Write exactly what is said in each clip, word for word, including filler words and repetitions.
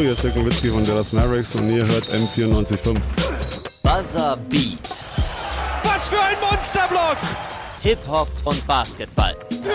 Hallo, hier ist Dirk Nowitzki von Dallas Mavericks und ihr hört M vierundneunzig Komma fünf. Buzzer Beat. Was für ein Monsterblock! Hip-Hop und Basketball.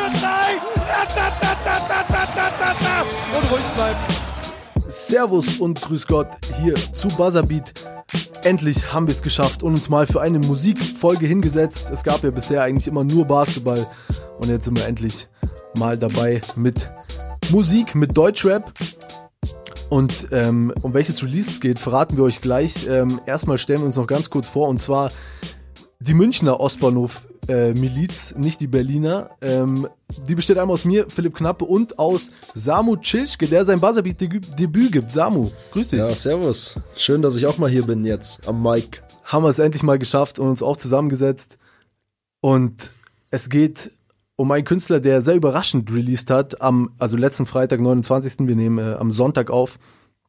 Und ruhig bleiben. Servus und grüß Gott hier zu Buzzerbeat. Endlich haben wir es geschafft und uns mal für eine Musikfolge hingesetzt. Es gab ja bisher eigentlich immer nur Basketball und jetzt sind wir endlich mal dabei mit Musik, mit Deutschrap. Und ähm, um welches Release es geht, verraten wir euch gleich. Ähm, erstmal stellen wir uns noch ganz kurz vor, und zwar die Münchner Ostbahnhof-Miliz, äh, nicht die Berliner. Ähm, die besteht einmal aus mir, Philipp Knappe, und aus Samu Tschilschke, der sein Buzzerbeat-Debüt gibt. Samu, grüß dich. Ja, servus. Schön, dass ich auch mal hier bin jetzt am Mic. Haben wir es endlich mal geschafft und uns auch zusammengesetzt. Und es geht um einen Künstler, der sehr überraschend released hat, am, also letzten Freitag, neunundzwanzigsten Wir nehmen äh, am Sonntag auf.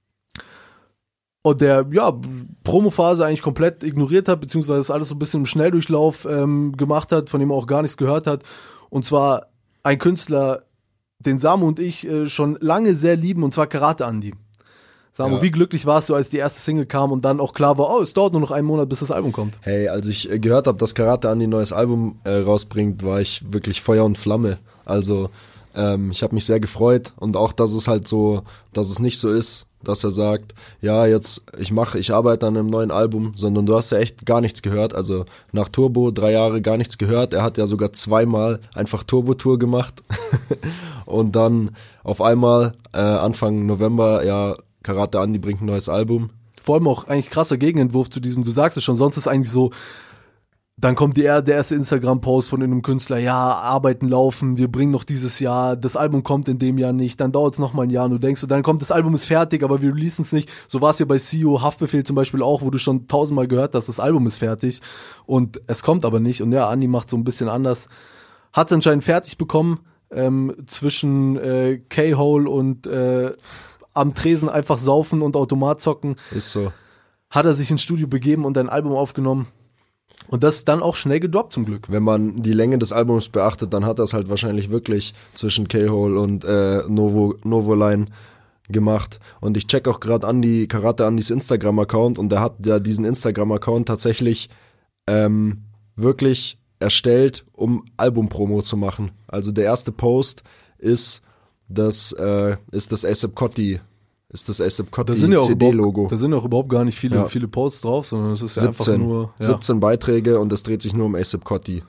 Und der, ja, Promophase eigentlich komplett ignoriert hat, beziehungsweise das alles so ein bisschen im Schnelldurchlauf ähm, gemacht hat, von dem er auch gar nichts gehört hat. Und zwar ein Künstler, den Samu und ich äh, schon lange sehr lieben, und zwar Karate Andi. Samu, ja. Wie glücklich warst du, als die erste Single kam und dann auch klar war, oh, es dauert nur noch einen Monat, bis das Album kommt? Hey, als ich äh, gehört habe, dass Karate Andi ein neues Album äh, rausbringt, war ich wirklich Feuer und Flamme. Also ähm, ich habe mich sehr gefreut, und auch, dass es halt so, dass es nicht so ist, dass er sagt, ja, jetzt, ich mache, ich arbeite an einem neuen Album, sondern du hast ja echt gar nichts gehört. Also nach Turbo drei Jahre gar nichts gehört. Er hat ja sogar zweimal einfach Turbo-Tour gemacht und dann auf einmal äh, Anfang November, ja, Karate Andi bringt ein neues Album. Vor allem auch eigentlich krasser Gegenentwurf zu diesem, du sagst es schon, sonst ist eigentlich so, dann kommt die, der erste Instagram-Post von einem Künstler, ja, Arbeiten laufen, wir bringen noch dieses Jahr, das Album kommt in dem Jahr nicht, dann dauert es nochmal ein Jahr und du denkst, dann kommt, das Album ist fertig, aber wir releasen es nicht. So war es ja bei C E O, Haftbefehl zum Beispiel auch, wo du schon tausendmal gehört hast, das Album ist fertig und es kommt aber nicht. Und ja, Andi macht so ein bisschen anders, hat es anscheinend fertig bekommen, ähm, zwischen äh, K-Hole und äh, am Tresen einfach saufen und Automat zocken. Ist so. Hat er sich ins Studio begeben und ein Album aufgenommen. Und das ist dann auch schnell gedroppt zum Glück. Wenn man die Länge des Albums beachtet, dann hat er es halt wahrscheinlich wirklich zwischen K-Hole und äh, Novo, Novoline gemacht. Und ich check auch gerade Andi, Karate Andis Instagram-Account, und der hat ja diesen Instagram-Account tatsächlich ähm, wirklich erstellt, um Album-Promo zu machen. Also der erste Post ist das äh, ist das A$AP Cotti ist das A$AP Cotti ja C D-Logo. Da sind ja auch überhaupt gar nicht viele ja. viele Posts drauf, sondern es ist ja siebzehn, einfach nur ja. siebzehn Beiträge, und es dreht sich nur um A$AP Cotti.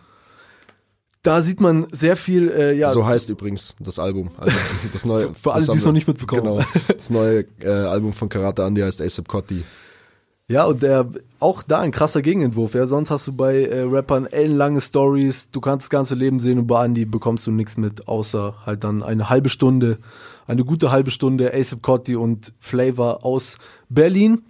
Da sieht man sehr viel. Äh, ja, so heißt übrigens das Album. Also das neue. für, für alle, die es noch nicht mitbekommen. Genau. Das neue äh, Album von Karate Andi heißt A$AP Cotti. Ja, und der, auch da ein krasser Gegenentwurf. Ja, sonst hast du bei äh, Rappern ellenlange Stories, du kannst das ganze Leben sehen, und bei Andi bekommst du nichts mit, außer halt dann eine halbe Stunde, eine gute halbe Stunde A$AP Cotti und Flavor aus Berlin.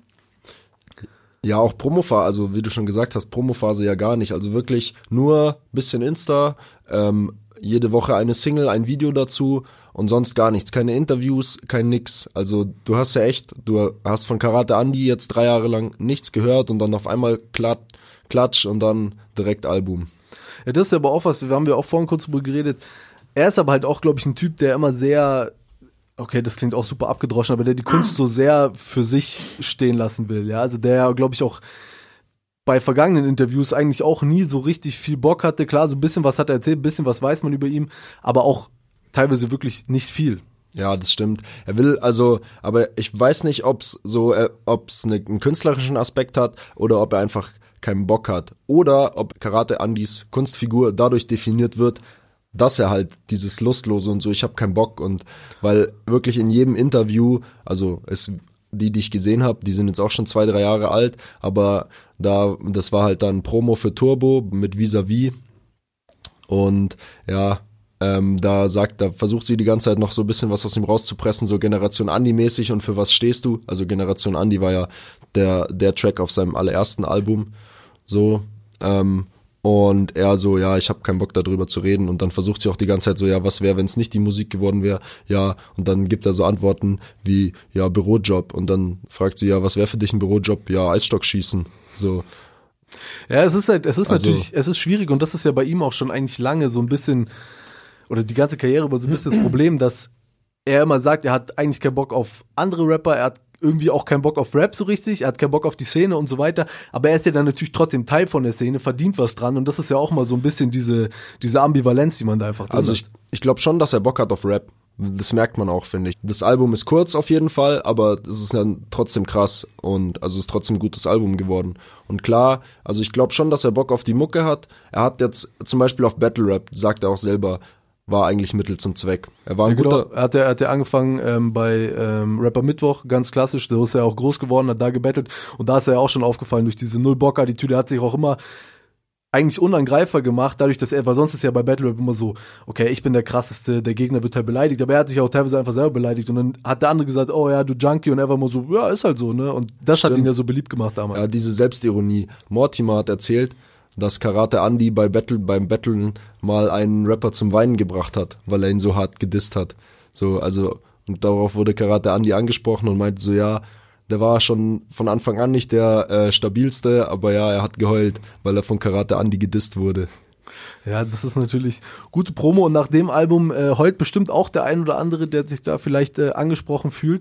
Ja, auch Promophase, also wie du schon gesagt hast, Promophase ja gar nicht. Also wirklich nur bisschen Insta, ähm, jede Woche eine Single, ein Video dazu und sonst gar nichts. Keine Interviews, kein nix. Also du hast ja echt, du hast von Karate Andi jetzt drei Jahre lang nichts gehört und dann auf einmal klat, Klatsch und dann direkt Album. Ja, das ist aber auch was, wir haben ja auch vorhin kurz drüber geredet. Er ist aber halt auch, glaube ich, ein Typ, der immer sehr, okay, das klingt auch super abgedroschen, aber der die Kunst so sehr für sich stehen lassen will. Ja, also der, glaube ich, auch bei vergangenen Interviews eigentlich auch nie so richtig viel Bock hatte. Klar, so ein bisschen was hat er erzählt, ein bisschen was weiß man über ihn, aber auch teilweise wirklich nicht viel. Ja, das stimmt. Er will also, aber ich weiß nicht, ob's so, äh, ob's ne, einen künstlerischen Aspekt hat oder ob er einfach keinen Bock hat. Oder ob Karate Andis Kunstfigur dadurch definiert wird, dass er halt dieses Lustlose und so, ich habe keinen Bock, und weil wirklich in jedem Interview, also es die, die ich gesehen habe, die sind jetzt auch schon zwei, drei Jahre alt, aber da, das war halt dann Promo für Turbo mit Vis-a-vis, und ja, ähm, da sagt, da versucht sie die ganze Zeit noch so ein bisschen was aus ihm rauszupressen, so Generation Andi mäßig, und für was stehst du? Also Generation Andi war ja der, der Track auf seinem allerersten Album, so, ähm, und er so, ja, ich habe keinen Bock darüber zu reden, und dann versucht sie auch die ganze Zeit so, ja, was wäre, wenn es nicht die Musik geworden wäre, ja, und dann gibt er so Antworten wie, ja, Bürojob, und dann fragt sie, ja, was wäre für dich ein Bürojob? Ja, Eisstock schießen, so. Ja, es ist halt, es ist Also, natürlich, es ist schwierig, und das ist ja bei ihm auch schon eigentlich lange so ein bisschen, oder die ganze Karriere über so ein bisschen das Problem, dass er immer sagt, er hat eigentlich keinen Bock auf andere Rapper, er hat irgendwie auch keinen Bock auf Rap so richtig, er hat keinen Bock auf die Szene und so weiter, aber er ist ja dann natürlich trotzdem Teil von der Szene, verdient was dran und das ist ja auch mal so ein bisschen diese, diese Ambivalenz, die man da einfach drin Also hat. ich, ich glaube schon, dass er Bock hat auf Rap. Das merkt man auch, finde ich. Das Album ist kurz auf jeden Fall, aber es ist dann trotzdem krass und also es ist trotzdem ein gutes Album geworden. Und klar, also ich glaube schon, dass er Bock auf die Mucke hat. Er hat jetzt zum Beispiel auf Battle Rap, sagt er auch selber, war eigentlich Mittel zum Zweck. Er war ein ja, guter... Genau. Er hat ja, er hat ja angefangen ähm, bei ähm, Rapper Mittwoch, ganz klassisch, da ist er auch groß geworden, hat da gebettelt und da ist er ja auch schon aufgefallen durch diese Null-Bock-Attitüde, er hat sich auch immer eigentlich unangreifbar gemacht, dadurch, dass er, weil sonst ist ja bei Battle Rap immer so, okay, ich bin der Krasseste, der Gegner wird halt beleidigt, aber er hat sich auch teilweise einfach selber beleidigt und dann hat der andere gesagt, oh ja, du Junkie und er war immer so, ja, ist halt so, ne, und das Stimmt. hat ihn ja so beliebt gemacht damals. Ja, diese Selbstironie. Mortimer hat erzählt, dass Karate Andy bei Battle, beim Battlen mal einen Rapper zum Weinen gebracht hat, weil er ihn so hart gedisst hat. So, also, und darauf wurde Karate Andy angesprochen und meinte so, ja, der war schon von Anfang an nicht der äh, stabilste, aber ja, er hat geheult, weil er von Karate Andy gedisst wurde. Ja, das ist natürlich gute Promo und nach dem Album äh, heult bestimmt auch der ein oder andere, der sich da vielleicht äh, angesprochen fühlt.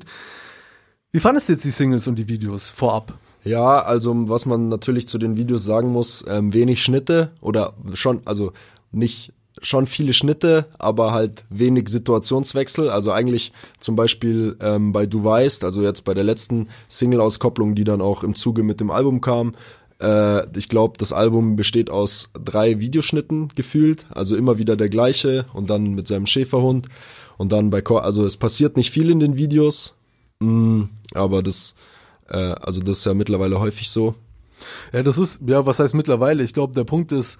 Wie fandest du jetzt die Singles und die Videos vorab? Ja, also was man natürlich zu den Videos sagen muss, ähm, wenig Schnitte oder schon, also nicht schon viele Schnitte, aber halt wenig Situationswechsel. Also eigentlich zum Beispiel ähm, bei Du Weißt, also jetzt bei der letzten Single-Auskopplung, die dann auch im Zuge mit dem Album kam. Äh, ich glaube, das Album besteht aus drei Videoschnitten gefühlt, also immer wieder der gleiche und dann mit seinem Schäferhund. Und dann bei, Chor- also es passiert nicht viel in den Videos, mh, aber das, äh, also das ist ja mittlerweile häufig so. Ja, das ist, ja, was heißt mittlerweile? Ich glaube, der Punkt ist,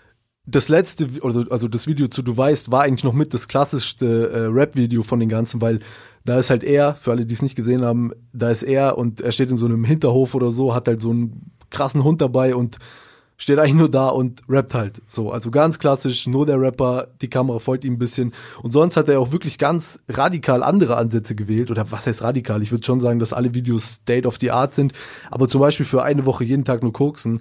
das letzte, also, also das Video zu Du Weißt war eigentlich noch mit das klassischste äh, Rap-Video von den ganzen, weil da ist halt er, für alle, die es nicht gesehen haben, da ist er und er steht in so einem Hinterhof oder so, hat halt so einen krassen Hund dabei und steht eigentlich nur da und rappt halt. So, also ganz klassisch, nur der Rapper, die Kamera folgt ihm ein bisschen und sonst hat er auch wirklich ganz radikal andere Ansätze gewählt oder was heißt radikal? Ich würde schon sagen, dass alle Videos State of the Art sind, aber zum Beispiel für eine Woche jeden Tag nur koksen,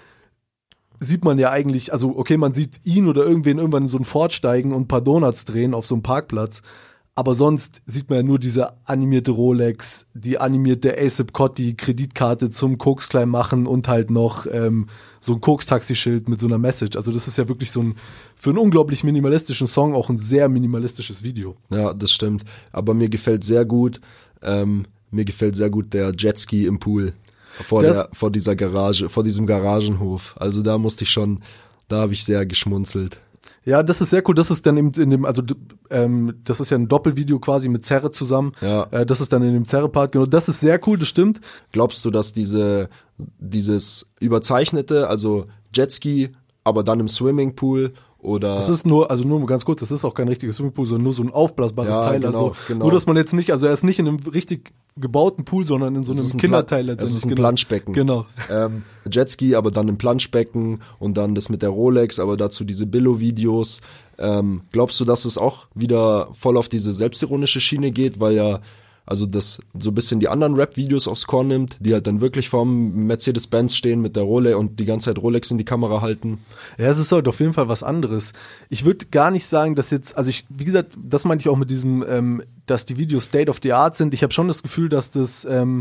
sieht man ja eigentlich, also okay, man sieht ihn oder irgendwen irgendwann in so ein Ford steigen und ein paar Donuts drehen auf so einem Parkplatz, aber sonst sieht man ja nur diese animierte Rolex, die animierte A$AP Cotti Kreditkarte zum Koks klein machen und halt noch ähm, so ein Koks-Taxi-Schild mit so einer Message. Also das ist ja wirklich so ein, für einen unglaublich minimalistischen Song auch ein sehr minimalistisches Video. Ja, das stimmt, aber mir gefällt sehr gut, ähm, mir gefällt sehr gut der Jetski im Pool. Vor, der, vor dieser Garage, vor diesem Garagenhof. Also da musste ich schon, da habe ich sehr geschmunzelt. Ja, das ist sehr cool. Das ist dann eben in dem, also ähm, das ist ja ein Doppelvideo quasi mit Zerre zusammen. Ja. Äh, das ist dann in dem Zerre-Part. Genau, das ist sehr cool, das stimmt. Glaubst du, dass diese dieses überzeichnete, also Jetski, aber dann im Swimmingpool oder? Das ist nur, also nur ganz kurz, das ist auch kein richtiges Swimmingpool, sondern nur so ein aufblasbares ja, Teil. Genau, also genau. nur, dass man jetzt nicht, also er ist nicht in einem richtig gebauten Pool, sondern in so einem ein Kinderteil Pla- letztendlich. Es ist ein genau. Planschbecken. Genau. Ähm, Jetski, aber dann im Planschbecken und dann das mit der Rolex, aber dazu diese Billo-Videos. Ähm, glaubst du, dass es auch wieder voll auf diese selbstironische Schiene geht, weil ja also das so ein bisschen die anderen Rap-Videos aufs Korn nimmt, die halt dann wirklich vorm Mercedes-Benz stehen mit der Rolex und die ganze Zeit Rolex in die Kamera halten? Ja, es ist halt auf jeden Fall was anderes. Ich würde gar nicht sagen, dass jetzt, also ich, wie gesagt, das meinte ich auch mit diesem, ähm, dass die Videos State of the Art sind. Ich habe schon das Gefühl, dass das, ähm,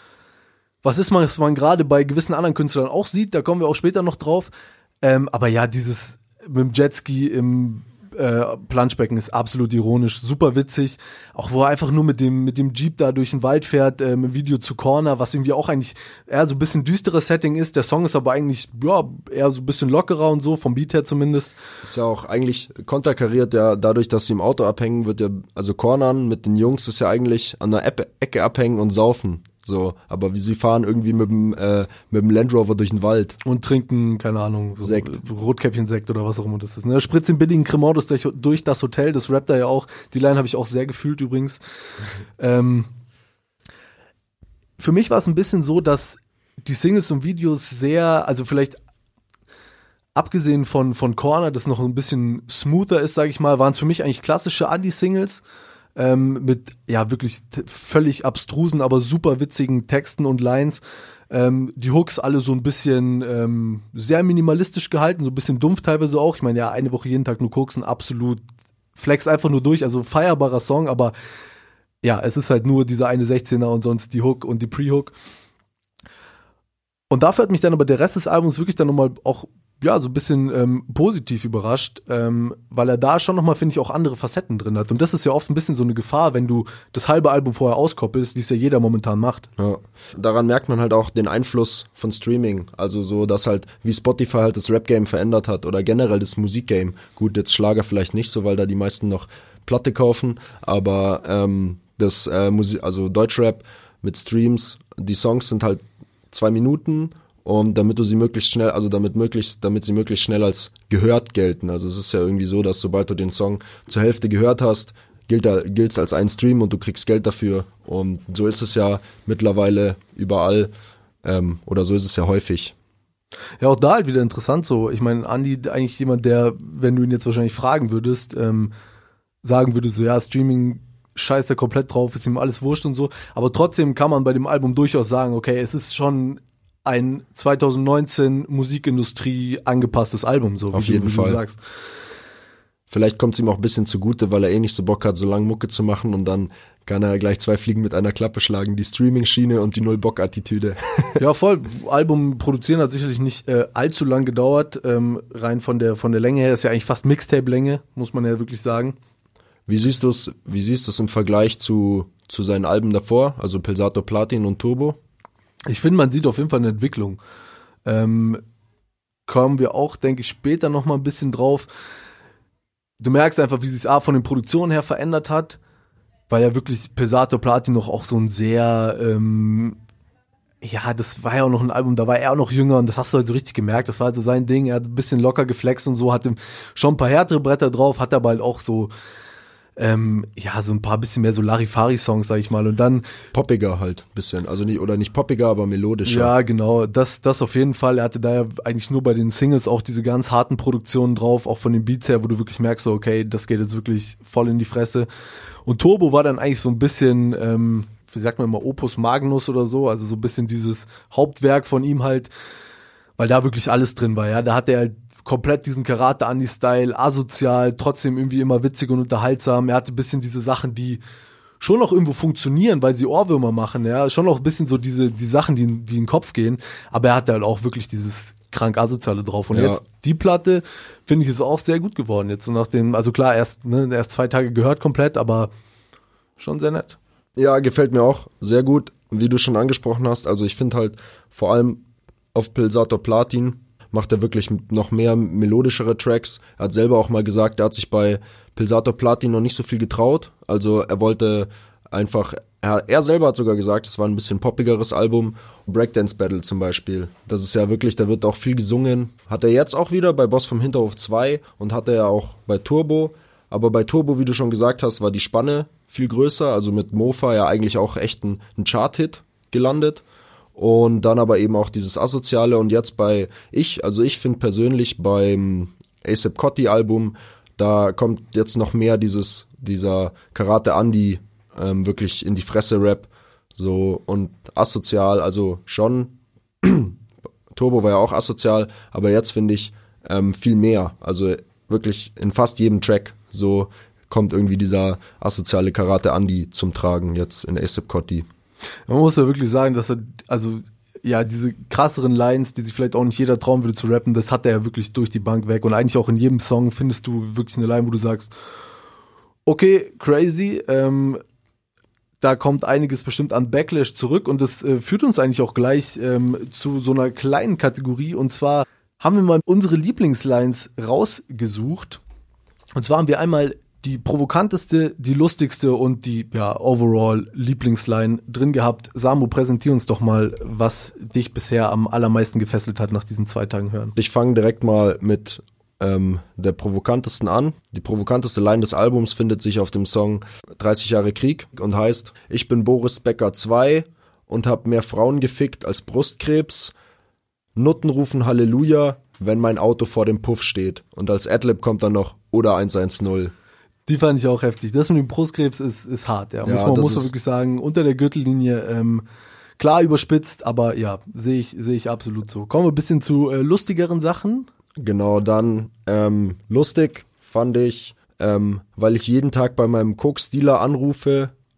was ist man, was man gerade bei gewissen anderen Künstlern auch sieht, da kommen wir auch später noch drauf. Ähm, aber ja, dieses mit dem Jetski im Äh, Planschbecken ist absolut ironisch, super witzig, auch wo er einfach nur mit dem mit dem Jeep da durch den Wald fährt, ähm, im Video zu Corner, was irgendwie auch eigentlich eher so ein bisschen düsteres Setting ist, der Song ist aber eigentlich ja eher so ein bisschen lockerer und so, vom Beat her zumindest. Ist ja auch eigentlich konterkariert, ja dadurch, dass sie im Auto abhängen, wird ja, also Cornern mit den Jungs ist ja eigentlich an der Ecke abhängen und saufen. So, aber wie sie fahren irgendwie mit dem äh, mit dem Land Rover durch den Wald und trinken, keine Ahnung, so Sekt. Rotkäppchen-Sekt oder was auch immer das ist. Ne? Spritzt den billigen Cremordus durch, durch das Hotel, das rappt er ja auch. Die Line habe ich auch sehr gefühlt übrigens. ähm, für mich war es ein bisschen so, dass die Singles und Videos sehr, also vielleicht abgesehen von von Corner, das noch ein bisschen smoother ist, sage ich mal, waren es für mich eigentlich klassische Adi-Singles. Ähm, mit ja wirklich t- völlig abstrusen, aber super witzigen Texten und Lines. Ähm, die Hooks alle so ein bisschen ähm, sehr minimalistisch gehalten, so ein bisschen dumpf teilweise auch. Ich meine, ja, eine Woche jeden Tag nur koksen, absolut flex einfach nur durch, also feierbarer Song, aber ja, es ist halt nur dieser eine sechzehner und sonst die Hook und die Pre-Hook. Und dafür hat mich dann aber der Rest des Albums wirklich dann nochmal auch, ja, so ein bisschen ähm, positiv überrascht, ähm, weil er da schon nochmal, finde ich, auch andere Facetten drin hat. Und das ist ja oft ein bisschen so eine Gefahr, wenn du das halbe Album vorher auskoppelst, wie es ja jeder momentan macht. Ja. Daran merkt man halt auch den Einfluss von Streaming. Also so, dass halt, wie Spotify halt das Rap-Game verändert hat oder generell das Musik-Game. Gut, jetzt Schlager vielleicht nicht so, weil da die meisten noch Platte kaufen, aber ähm, das äh, Musik, also Deutschrap mit Streams, die Songs sind halt zwei Minuten. Und damit du sie möglichst schnell, also damit möglichst, damit sie möglichst schnell als gehört gelten. Also es ist ja irgendwie so, dass sobald du den Song zur Hälfte gehört hast, gilt er, gilt's als ein Stream und du kriegst Geld dafür. Und so ist es ja mittlerweile überall, ähm, oder so ist es ja häufig. Ja, auch da halt wieder interessant so. Ich meine, Andi, eigentlich jemand, der, wenn du ihn jetzt wahrscheinlich fragen würdest, ähm, sagen würde so, ja, Streaming scheißt er komplett drauf, ist ihm alles wurscht und so. Aber trotzdem kann man bei dem Album durchaus sagen, okay, es ist schon ein zwanzig neunzehn Musikindustrie angepasstes Album, so Auf wie, jeden du, wie Fall. du sagst. Vielleicht kommt es ihm auch ein bisschen zugute, weil er eh nicht so Bock hat, so lange Mucke zu machen und dann kann er gleich zwei Fliegen mit einer Klappe schlagen, die Streaming-Schiene und die Null-Bock-Attitüde. Ja, voll. Album produzieren hat sicherlich nicht äh, allzu lang gedauert, ähm, rein von der von der Länge her, ist ja eigentlich fast Mixtape-Länge, muss man ja wirklich sagen. Wie siehst du es, wie siehst du es im Vergleich zu, zu seinen Alben davor, also Pilsato Platin und Turbo? Ich finde, man sieht auf jeden Fall eine Entwicklung. Ähm, kommen wir auch, denke ich, später nochmal ein bisschen drauf. Du merkst einfach, wie sich es von den Produktionen her verändert hat, weil ja wirklich Pilsato Platin noch auch so ein sehr, ähm, ja, das war ja auch noch ein Album, da war er auch noch jünger und das hast du halt so richtig gemerkt, das war halt so sein Ding, er hat ein bisschen locker geflext und so, hatte schon ein paar härtere Bretter drauf, hat aber halt auch so, Ähm, ja, so ein paar bisschen mehr so Larifari-Songs, sag ich mal, und dann Poppiger halt, bisschen, also nicht, oder nicht poppiger, aber melodischer. Ja, genau, das das auf jeden Fall, er hatte da ja eigentlich nur bei den Singles auch diese ganz harten Produktionen drauf, auch von den Beats her, wo du wirklich merkst, so, okay, das geht jetzt wirklich voll in die Fresse. Und Turbo war dann eigentlich so ein bisschen, ähm, wie sagt man immer, Opus Magnus oder so, also so ein bisschen dieses Hauptwerk von ihm halt, weil da wirklich alles drin war, ja, da hat er halt komplett diesen Karate-Andi-Style, asozial, trotzdem irgendwie immer witzig und unterhaltsam. Er hatte ein bisschen diese Sachen, die schon noch irgendwo funktionieren, weil sie Ohrwürmer machen, ja, schon noch ein bisschen so diese die Sachen, die, die in den Kopf gehen, aber er hatte halt auch wirklich dieses krank asoziale drauf. Und ja. Jetzt die Platte, finde ich, ist auch sehr gut geworden. Jetzt so nach dem, also klar, erst, ne, erst zwei Tage gehört komplett, aber schon sehr nett. Ja, gefällt mir auch sehr gut, wie du schon angesprochen hast. Also ich finde halt vor allem auf Pilsato Platin macht er wirklich noch mehr melodischere Tracks. Er hat selber auch mal gesagt, er hat sich bei Pilsato Platin noch nicht so viel getraut. Also er wollte einfach, er, er selber hat sogar gesagt, es war ein bisschen poppigeres Album. Breakdance Battle zum Beispiel. Das ist ja wirklich, da wird auch viel gesungen. Hat er jetzt auch wieder bei Boss vom Hinterhof zwei und hatte er auch bei Turbo. Aber bei Turbo, wie du schon gesagt hast, war die Spanne viel größer. Also mit Mofa ja eigentlich auch echt ein, ein Chart-Hit gelandet. Und dann aber eben auch dieses Asoziale und jetzt bei ich, also ich finde persönlich beim A$AP Rocky Album, da kommt jetzt noch mehr dieses, dieser Karate Andi ähm, wirklich in die Fresse Rap, so und asozial, also schon, Turbo war ja auch asozial, aber jetzt finde ich ähm, viel mehr, also wirklich in fast jedem Track so kommt irgendwie dieser asoziale Karate Andi zum Tragen jetzt in A$AP Rocky. Man muss ja wirklich sagen, dass er, also ja, diese krasseren Lines, die sich vielleicht auch nicht jeder trauen würde zu rappen, das hat er ja wirklich durch die Bank weg und eigentlich auch in jedem Song findest du wirklich eine Line, wo du sagst, okay, crazy, ähm, da kommt einiges bestimmt an Backlash zurück und das äh, führt uns eigentlich auch gleich ähm, zu so einer kleinen Kategorie und zwar haben wir mal unsere Lieblingslines rausgesucht und zwar haben wir einmal die provokanteste, die lustigste und die, ja, overall Lieblingsline drin gehabt. Samu, präsentier uns doch mal, was dich bisher am allermeisten gefesselt hat nach diesen zwei Tagen Hören. Ich fange direkt mal mit ähm, der provokantesten an. Die provokanteste Line des Albums findet sich auf dem Song dreißig Jahre Krieg und heißt: Ich bin Boris Becker zwei und hab mehr Frauen gefickt als Brustkrebs. Nutten rufen Halleluja, wenn mein Auto vor dem Puff steht. Und als Adlib kommt dann noch oder eins eins null. Die fand ich auch heftig. Das mit dem Brustkrebs ist, ist hart, ja. Muss ja, man, muss man wirklich sagen, unter der Gürtellinie, ähm, klar überspitzt, aber ja, sehe ich, sehe ich absolut so. Kommen wir ein bisschen zu äh, lustigeren Sachen. Genau, dann ähm, lustig fand ich, ähm, weil ich jeden Tag bei meinem Koks-Dealer anrufe,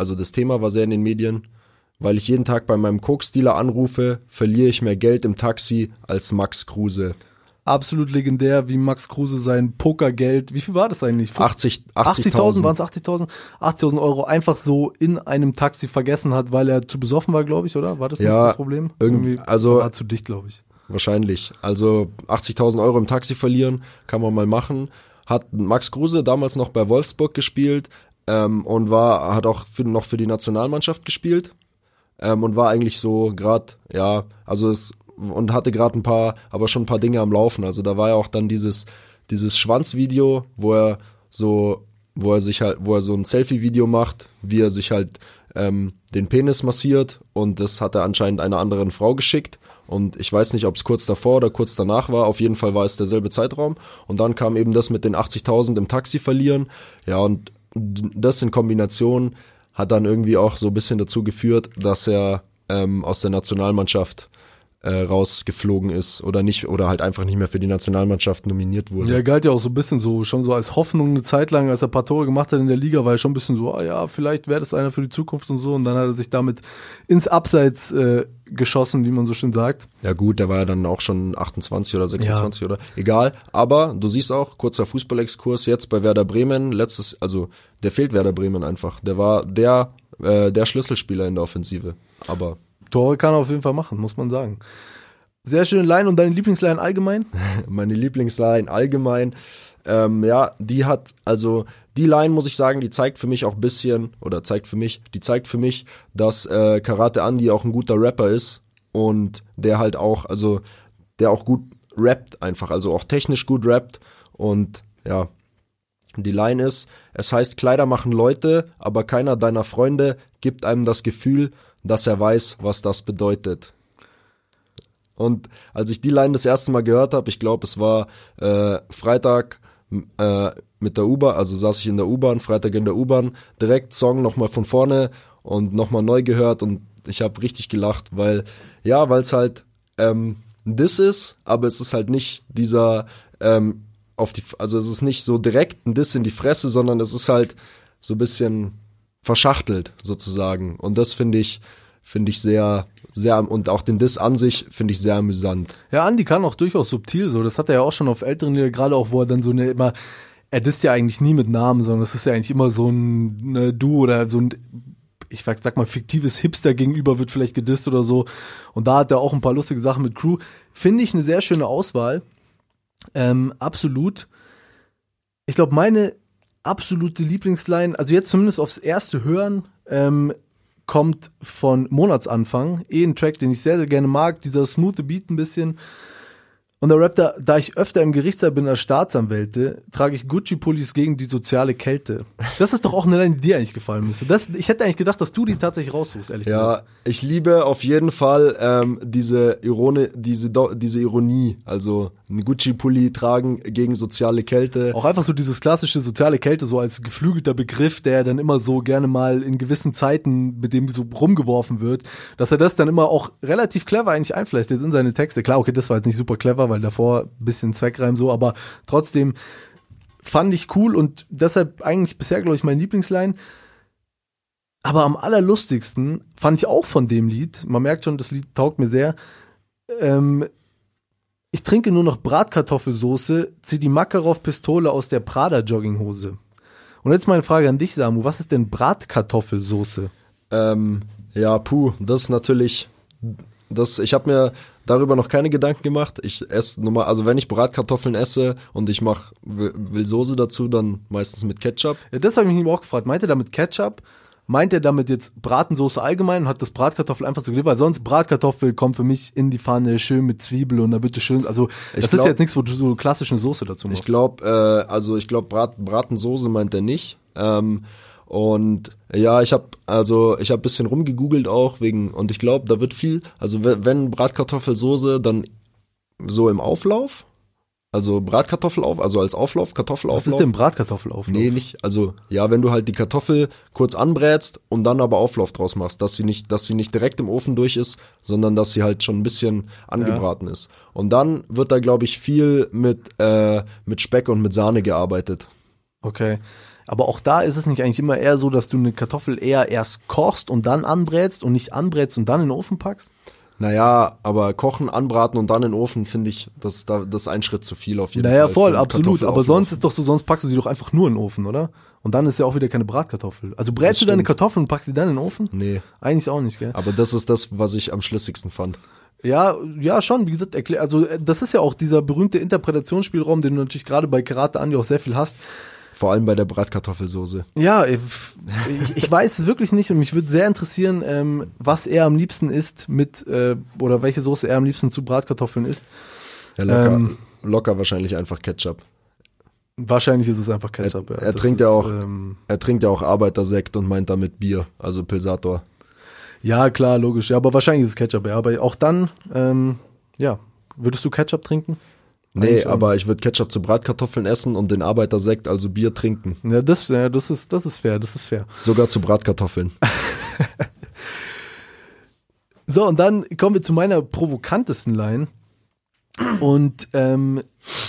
also das Thema war sehr in den Medien, weil ich jeden Tag bei meinem Koks-Dealer anrufe, verliere ich mehr Geld im Taxi als Max Kruse. Absolut legendär, wie Max Kruse sein Pokergeld, wie viel war das eigentlich? achtzig, achtzigtausend, waren es achtzigtausend? achtzigtausend Euro einfach so in einem Taxi vergessen hat, weil er zu besoffen war, glaube ich, oder? War das nicht Ja, das Problem? irgendwie, also war zu dicht, glaube ich. Wahrscheinlich. Also achtzigtausend Euro im Taxi verlieren, kann man mal machen. Hat Max Kruse damals noch bei Wolfsburg gespielt ähm, und war hat auch für, noch für die Nationalmannschaft gespielt ähm, und war eigentlich so gerade, ja, also es und hatte gerade ein paar, aber schon ein paar Dinge am Laufen. Also da war ja auch dann dieses dieses Schwanzvideo, wo er so, wo er sich halt, wo er so ein Selfie-Video macht, wie er sich halt ähm, den Penis massiert, und das hat er anscheinend einer anderen Frau geschickt. Und ich weiß nicht, ob es kurz davor oder kurz danach war. Auf jeden Fall war es derselbe Zeitraum. Und dann kam eben das mit den achtzigtausend im Taxi verlieren. Ja, und das in Kombination hat dann irgendwie auch so ein bisschen dazu geführt, dass er ähm, aus der Nationalmannschaft äh, rausgeflogen ist oder nicht, oder halt einfach nicht mehr für die Nationalmannschaft nominiert wurde. Ja, er galt ja auch so ein bisschen so, schon so als Hoffnung eine Zeit lang, als er ein paar Tore gemacht hat in der Liga, war er schon ein bisschen so, ah ja, vielleicht wäre das einer für die Zukunft und so, und dann hat er sich damit ins Abseits äh, geschossen, wie man so schön sagt. Ja gut, der war ja dann auch schon achtundzwanzig oder sechsundzwanzig, ja. Oder egal, aber du siehst auch, kurzer Fußballexkurs jetzt bei Werder Bremen, letztes, also der fehlt Werder Bremen einfach, der war der äh, der Schlüsselspieler in der Offensive, aber Tore kann er auf jeden Fall machen, muss man sagen. Sehr schöne Line. Und deine Lieblingsline allgemein? Meine Lieblingsline allgemein, ähm, ja, die hat, also die Line, muss ich sagen, die zeigt für mich auch ein bisschen, oder zeigt für mich, die zeigt für mich, dass äh, Karate Andi auch ein guter Rapper ist und der halt auch, also der auch gut rappt einfach, also auch technisch gut rappt, und ja, die Line ist, es heißt, Kleider machen Leute, aber keiner deiner Freunde gibt einem das Gefühl, dass er weiß, was das bedeutet. Und als ich die Line das erste Mal gehört habe, ich glaube, es war äh, Freitag äh, mit der U-Bahn, also saß ich in der U-Bahn, Freitag in der U-Bahn, direkt Song nochmal von vorne und nochmal neu gehört, und ich habe richtig gelacht, weil, ja, weil es halt ähm, ein Diss ist, aber es ist halt nicht dieser, ähm, auf die, also es ist nicht so direkt ein Diss in die Fresse, sondern es ist halt so ein bisschen verschachtelt sozusagen, und das finde ich finde ich sehr sehr und auch den Diss an sich finde ich sehr amüsant. Ja, Andi kann auch durchaus subtil so, das hat er ja auch schon auf älteren Lieder, gerade auch, wo er dann so eine immer, er disst ja eigentlich nie mit Namen, sondern es ist ja eigentlich immer so ein ne, Du oder so ein, ich sag mal, fiktives Hipster gegenüber wird vielleicht gedisst oder so, und da hat er auch ein paar lustige Sachen mit Crew, finde ich eine sehr schöne Auswahl, ähm, absolut. Ich glaube, meine absolute Lieblingsline, also jetzt zumindest aufs erste Hören, ähm, kommt von Monatsanfang. Eh ein Track, den ich sehr, sehr gerne mag. Dieser smooth Beat ein bisschen. Und der rappt da, da ich öfter im Gerichtssaal bin als Staatsanwälte, trage ich Gucci-Pullis gegen die soziale Kälte. Das ist doch auch eine Line, die dir eigentlich gefallen müsste. Das, ich hätte eigentlich gedacht, dass du die tatsächlich raussuchst, ehrlich ja, gesagt. Ja, ich liebe auf jeden Fall ähm, diese Irone, diese, diese Ironie. Also ein Gucci-Pulli tragen gegen soziale Kälte. Auch einfach so dieses klassische soziale Kälte, so als geflügelter Begriff, der dann immer so gerne mal in gewissen Zeiten, mit dem so rumgeworfen wird, dass er das dann immer auch relativ clever eigentlich einfleistet in seine Texte. Klar, okay, das war jetzt nicht super clever, weil davor ein bisschen Zweckreim so, aber trotzdem fand ich cool, und deshalb eigentlich bisher, glaube ich, mein Lieblingsline. Aber am allerlustigsten fand ich auch von dem Lied, man merkt schon, das Lied taugt mir sehr, ähm, ich trinke nur noch Bratkartoffelsoße, zieh die Makarov-Pistole aus der Prada-Jogginghose. Und jetzt meine Frage an dich, Samu, was ist denn Bratkartoffelsoße? Ähm, ja, puh, das ist natürlich, das, ich habe mir darüber noch keine Gedanken gemacht. Ich esse normal, also wenn ich Bratkartoffeln esse und ich mach, will Soße dazu, dann meistens mit Ketchup. Ja, das habe ich mich auch gefragt. Meint er damit Ketchup? Meint er damit jetzt Bratensoße allgemein und hat das Bratkartoffel einfach so gelebt? Weil sonst Bratkartoffel kommt für mich in die Pfanne, schön mit Zwiebel, und da wird es schön, also das glaub, ist jetzt nichts, wo du so klassische Soße dazu machst. Ich glaube, äh, also ich glaube Brat, Bratensoße meint er nicht. Ähm, Und ja, ich habe also ich habe ein bisschen rumgegoogelt auch wegen, und ich glaube, da wird viel, also wenn Bratkartoffelsoße, dann so im Auflauf, also Bratkartoffelauf, also als Auflauf, Kartoffelauflauf. Was ist denn Bratkartoffelauflauf? Nee, nicht, also ja, wenn du halt die Kartoffel kurz anbrätst und dann aber Auflauf draus machst, dass sie nicht, dass sie nicht direkt im Ofen durch ist, sondern dass sie halt schon ein bisschen angebraten ja. ist. Und dann wird da, glaube ich, viel mit äh, mit Speck und mit Sahne gearbeitet. Okay. Aber auch da ist es nicht eigentlich immer eher so, dass du eine Kartoffel eher erst kochst und dann anbrätst und nicht anbrätst und dann in den Ofen packst? Naja, aber kochen, anbraten und dann in den Ofen, finde ich, das, das ist ein Schritt zu viel auf jeden naja, Fall. Naja, voll, für einen absolut. Aber Kartoffelauflauf. sonst ist doch so, sonst packst du sie doch einfach nur in den Ofen, oder? Und dann ist ja auch wieder keine Bratkartoffel. Also brätst Das du deine stimmt. Kartoffeln und packst sie dann in den Ofen? Nee, Eigentlich auch nicht, gell? aber das ist das, was ich am schlüssigsten fand. Ja, ja, schon, wie gesagt, erklär, also äh, das ist ja auch dieser berühmte Interpretationsspielraum, den du natürlich gerade bei Karate Andi auch sehr viel hast. Vor allem bei der Bratkartoffelsoße. Ja, ich, ich weiß es wirklich nicht und mich würde sehr interessieren, ähm, was er am liebsten isst mit, äh, oder welche Soße er am liebsten zu Bratkartoffeln isst. Ja, locker, Ähm, locker wahrscheinlich einfach Ketchup. Wahrscheinlich ist es einfach Ketchup. Er- ja. er Das trinkt ist, ja auch- Ähm, Er trinkt ja auch Arbeitersekt und meint damit Bier, also Pilsator. ja, klar, logisch. Ja, aber wahrscheinlich ist es Ketchup, ja. Aber auch dann, ähm, ja, würdest du Ketchup trinken? Nee, Eigentlich auch aber nicht. ich würde Ketchup zu Bratkartoffeln essen und den Arbeitersekt, also Bier, trinken. Ja, das, ja, das ist, das ist fair, das ist fair. Sogar zu Bratkartoffeln. So, und dann kommen wir zu meiner provokantesten Line. Und ähm,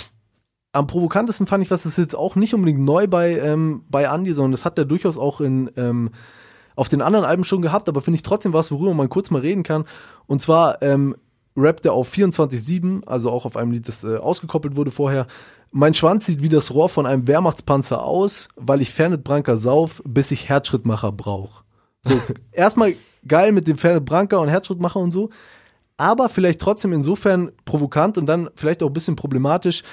am provokantesten fand ich, was ist jetzt auch nicht unbedingt neu bei, ähm, bei Andi, sondern das hat er durchaus auch in ähm, auf den anderen Alben schon gehabt, aber finde ich trotzdem was, worüber man kurz mal reden kann. Und zwar ähm, rappt er auf vierundzwanzig sieben, also auch auf einem Lied, das äh, ausgekoppelt wurde vorher. Mein Schwanz sieht wie das Rohr von einem Wehrmachtspanzer aus, weil ich Fernet Branca sauf, bis ich Herzschrittmacher brauch. So, erstmal geil mit dem Fernet Branca und Herzschrittmacher und so, aber vielleicht trotzdem insofern provokant und dann vielleicht auch ein bisschen problematisch.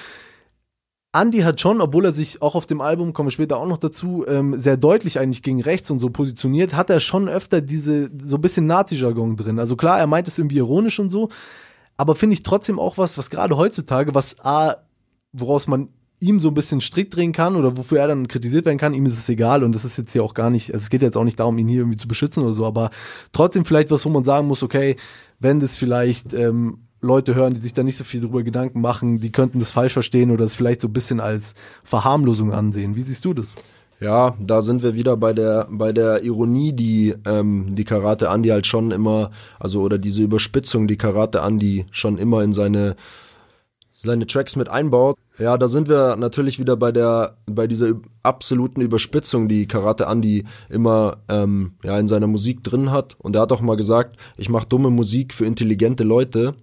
Andi hat schon, obwohl er sich auch auf dem Album, kommen wir später auch noch dazu, ähm, sehr deutlich eigentlich gegen rechts und so positioniert, hat er schon öfter diese, so ein bisschen Nazi-Jargon drin. Also klar, er meint es irgendwie ironisch und so, aber finde ich trotzdem auch was, was gerade heutzutage, was A, woraus man ihm so ein bisschen strikt drehen kann oder wofür er dann kritisiert werden kann, ihm ist es egal und das ist jetzt hier auch gar nicht, also es geht jetzt auch nicht darum, ihn hier irgendwie zu beschützen oder so, aber trotzdem vielleicht was, wo man sagen muss, okay, wenn das vielleicht ähm, Leute hören, die sich da nicht so viel drüber Gedanken machen, die könnten das falsch verstehen oder es vielleicht so ein bisschen als Verharmlosung ansehen. Wie siehst du das? Ja, da sind wir wieder bei der bei der Ironie, die ähm, die Karate Andi halt schon immer, also oder diese Überspitzung, die Karate Andi schon immer in seine seine Tracks mit einbaut. Ja, da sind wir natürlich wieder bei der bei dieser absoluten Überspitzung, die Karate Andi immer ähm, ja in seiner Musik drin hat. Und er hat auch mal gesagt, ich mache dumme Musik für intelligente Leute.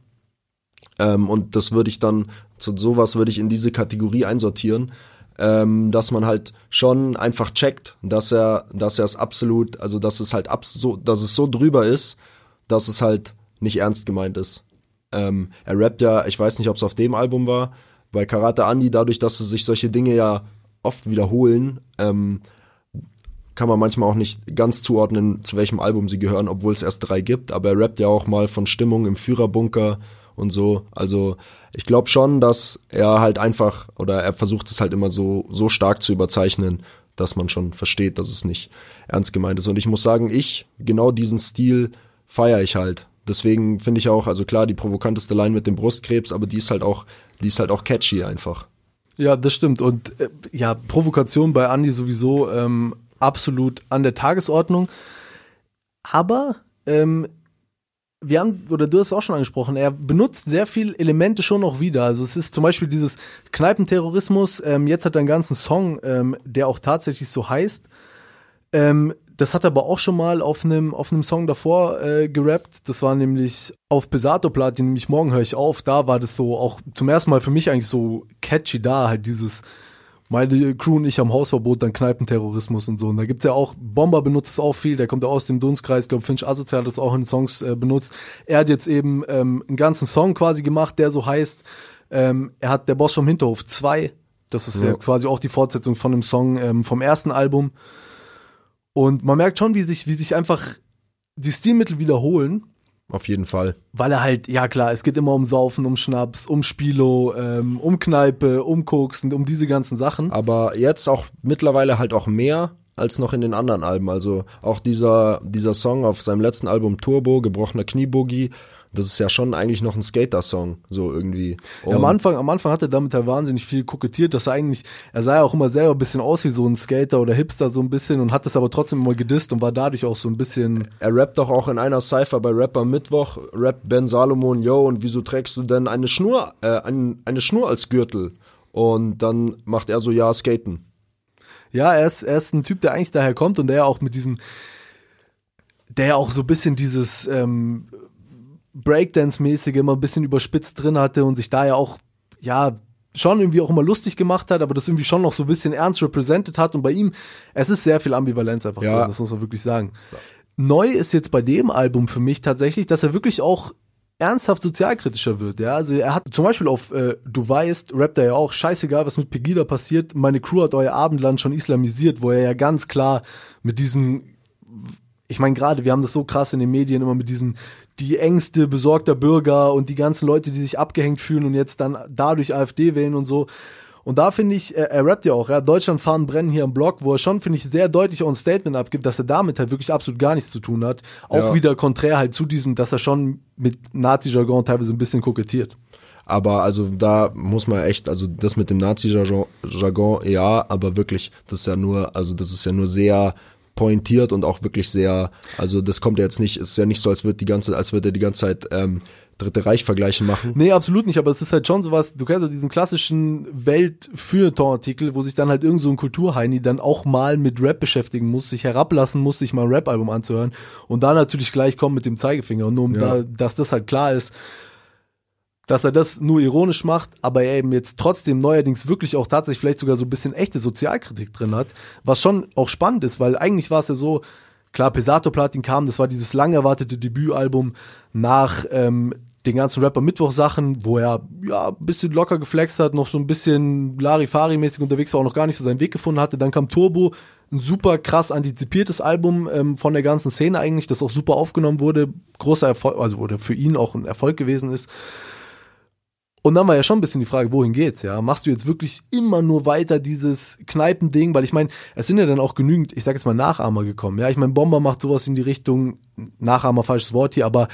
Ähm, und das würde ich dann, zu sowas würde ich in diese Kategorie einsortieren, ähm, dass man halt schon einfach checkt, dass er, dass er es absolut, also dass es halt abs so, dass es so drüber ist, dass es halt nicht ernst gemeint ist. Ähm, er rappt ja, ich weiß nicht, ob es auf dem Album war, bei Karate Andi, dadurch, dass sich solche Dinge ja oft wiederholen, ähm, kann man manchmal auch nicht ganz zuordnen, zu welchem Album sie gehören, obwohl es erst drei gibt, aber er rappt ja auch mal von Stimmung im Führerbunker und so, also ich glaube schon, dass er halt einfach, oder er versucht es halt immer so so stark zu überzeichnen, dass man schon versteht, dass es nicht ernst gemeint ist. Und ich muss sagen, ich, genau diesen Stil feiere ich halt. Deswegen finde ich auch, also klar, die provokanteste Line mit dem Brustkrebs, aber die ist halt auch, die ist halt auch catchy einfach. Ja, das stimmt. Und äh, ja, Provokation bei Andi sowieso ähm, absolut an der Tagesordnung. Aber ähm, wir haben, oder du hast es auch schon angesprochen, er benutzt sehr viele Elemente schon noch wieder. Also es ist zum Beispiel dieses Kneipenterrorismus, ähm, jetzt hat er einen ganzen Song, ähm, der auch tatsächlich so heißt. Ähm, das hat er aber auch schon mal auf einem auf einem Song davor äh, gerappt. Das war nämlich auf Pesato Platin, nämlich Morgen höre ich auf. Da war das so auch zum ersten Mal für mich eigentlich so catchy da, halt dieses meine Crew und ich am Hausverbot, dann Kneipenterrorismus und so. Und da gibt's ja auch, Bomber benutzt es auch viel, der kommt ja aus dem Dunstkreis, ich glaube Finch Asozial hat das auch in Songs äh, benutzt. Er hat jetzt eben ähm, einen ganzen Song quasi gemacht, der so heißt, ähm, er hat Der Boss vom Hinterhof zwei, das ist ja. jetzt quasi auch die Fortsetzung von dem Song ähm, vom ersten Album. Und man merkt schon, wie sich, wie sich einfach die Stilmittel wiederholen. Auf jeden Fall. Weil er halt, ja klar, es geht immer um Saufen, um Schnaps, um Spilo, ähm, um Kneipe, um Koksen, um diese ganzen Sachen. Aber jetzt auch mittlerweile halt auch mehr als noch in den anderen Alben. Also auch dieser, dieser Song auf seinem letzten Album Turbo, Gebrochener Knieboogie, das ist ja schon eigentlich noch ein Skater-Song, so irgendwie. Ja, am Anfang, am Anfang hat er damit halt wahnsinnig viel kokettiert, dass er eigentlich, er sah ja auch immer selber ein bisschen aus wie so ein Skater oder Hipster so ein bisschen und hat das aber trotzdem immer gedisst und war dadurch auch so ein bisschen. Er rappt doch auch in einer Cypher bei Rapper Mittwoch, rappt Ben Salomon, yo, und wieso trägst du denn eine Schnur, äh, ein, eine Schnur als Gürtel? Und dann macht er so, ja, skaten. Ja, er ist, er ist ein Typ, der eigentlich daher kommt und der ja auch mit diesem, der ja auch so ein bisschen dieses ähm, Breakdance-mäßige immer ein bisschen überspitzt drin hatte und sich da ja auch, ja, schon irgendwie auch immer lustig gemacht hat, aber das irgendwie schon noch so ein bisschen ernst represented hat und bei ihm, es ist sehr viel Ambivalenz einfach ja. drin, das muss man wirklich sagen. Ja. Neu ist jetzt bei dem Album für mich tatsächlich, dass er wirklich auch ernsthaft sozialkritischer wird, ja, also er hat zum Beispiel auf äh, Du weißt, rappt er ja auch, scheißegal, was mit Pegida passiert, meine Crew hat euer Abendland schon islamisiert, wo er ja ganz klar mit diesem, ich meine gerade, wir haben das so krass in den Medien immer mit diesen, die Ängste besorgter Bürger und die ganzen Leute, die sich abgehängt fühlen und jetzt dann dadurch AfD wählen und so. Und da finde ich, er, er rappt ja auch, ja, Deutschland fahren, brennen hier im Block, wo er schon, finde ich, sehr deutlich auch ein Statement abgibt, dass er damit halt wirklich absolut gar nichts zu tun hat. Auch ja. wieder konträr halt zu diesem, dass er schon mit Nazi-Jargon teilweise ein bisschen kokettiert. Aber also da muss man echt, also das mit dem Nazi-Jargon, Jargon, ja, aber wirklich, das ist ja nur, also das ist ja nur sehr pointiert und auch wirklich sehr, also das kommt ja jetzt nicht, es ist ja nicht so, als wird die ganze, als würde er die ganze Zeit ähm, Dritte Reich-Vergleiche machen. Nee, absolut nicht, aber es ist halt schon sowas, du kennst ja diesen klassischen Welt-Feuilleton-Artikel, wo sich dann halt irgend so ein Kulturheini dann auch mal mit Rap beschäftigen muss, sich herablassen muss, sich mal ein Rap-Album anzuhören und da natürlich gleich kommt mit dem Zeigefinger und nur um ja. da, dass das halt klar ist, dass er das nur ironisch macht, aber er eben jetzt trotzdem neuerdings wirklich auch tatsächlich vielleicht sogar so ein bisschen echte Sozialkritik drin hat, was schon auch spannend ist, weil eigentlich war es ja so, klar, Pesato Platin kam, das war dieses lang erwartete Debütalbum nach ähm, den ganzen Rapper-Mittwoch-Sachen, wo er ja ein bisschen locker geflext hat, noch so ein bisschen Larifari-mäßig unterwegs war, auch noch gar nicht so seinen Weg gefunden hatte. Dann kam Turbo, ein super krass antizipiertes Album ähm, von der ganzen Szene eigentlich, das auch super aufgenommen wurde, großer Erfolg, also oder für ihn auch ein Erfolg gewesen ist. Und dann war ja schon ein bisschen die Frage, wohin geht's, ja? Machst du jetzt wirklich immer nur weiter dieses Kneipending? Weil ich meine, es sind ja dann auch genügend, ich sag jetzt mal Nachahmer gekommen, ja? Ich meine, Bomber macht sowas in die Richtung, Nachahmer, falsches Wort hier, aber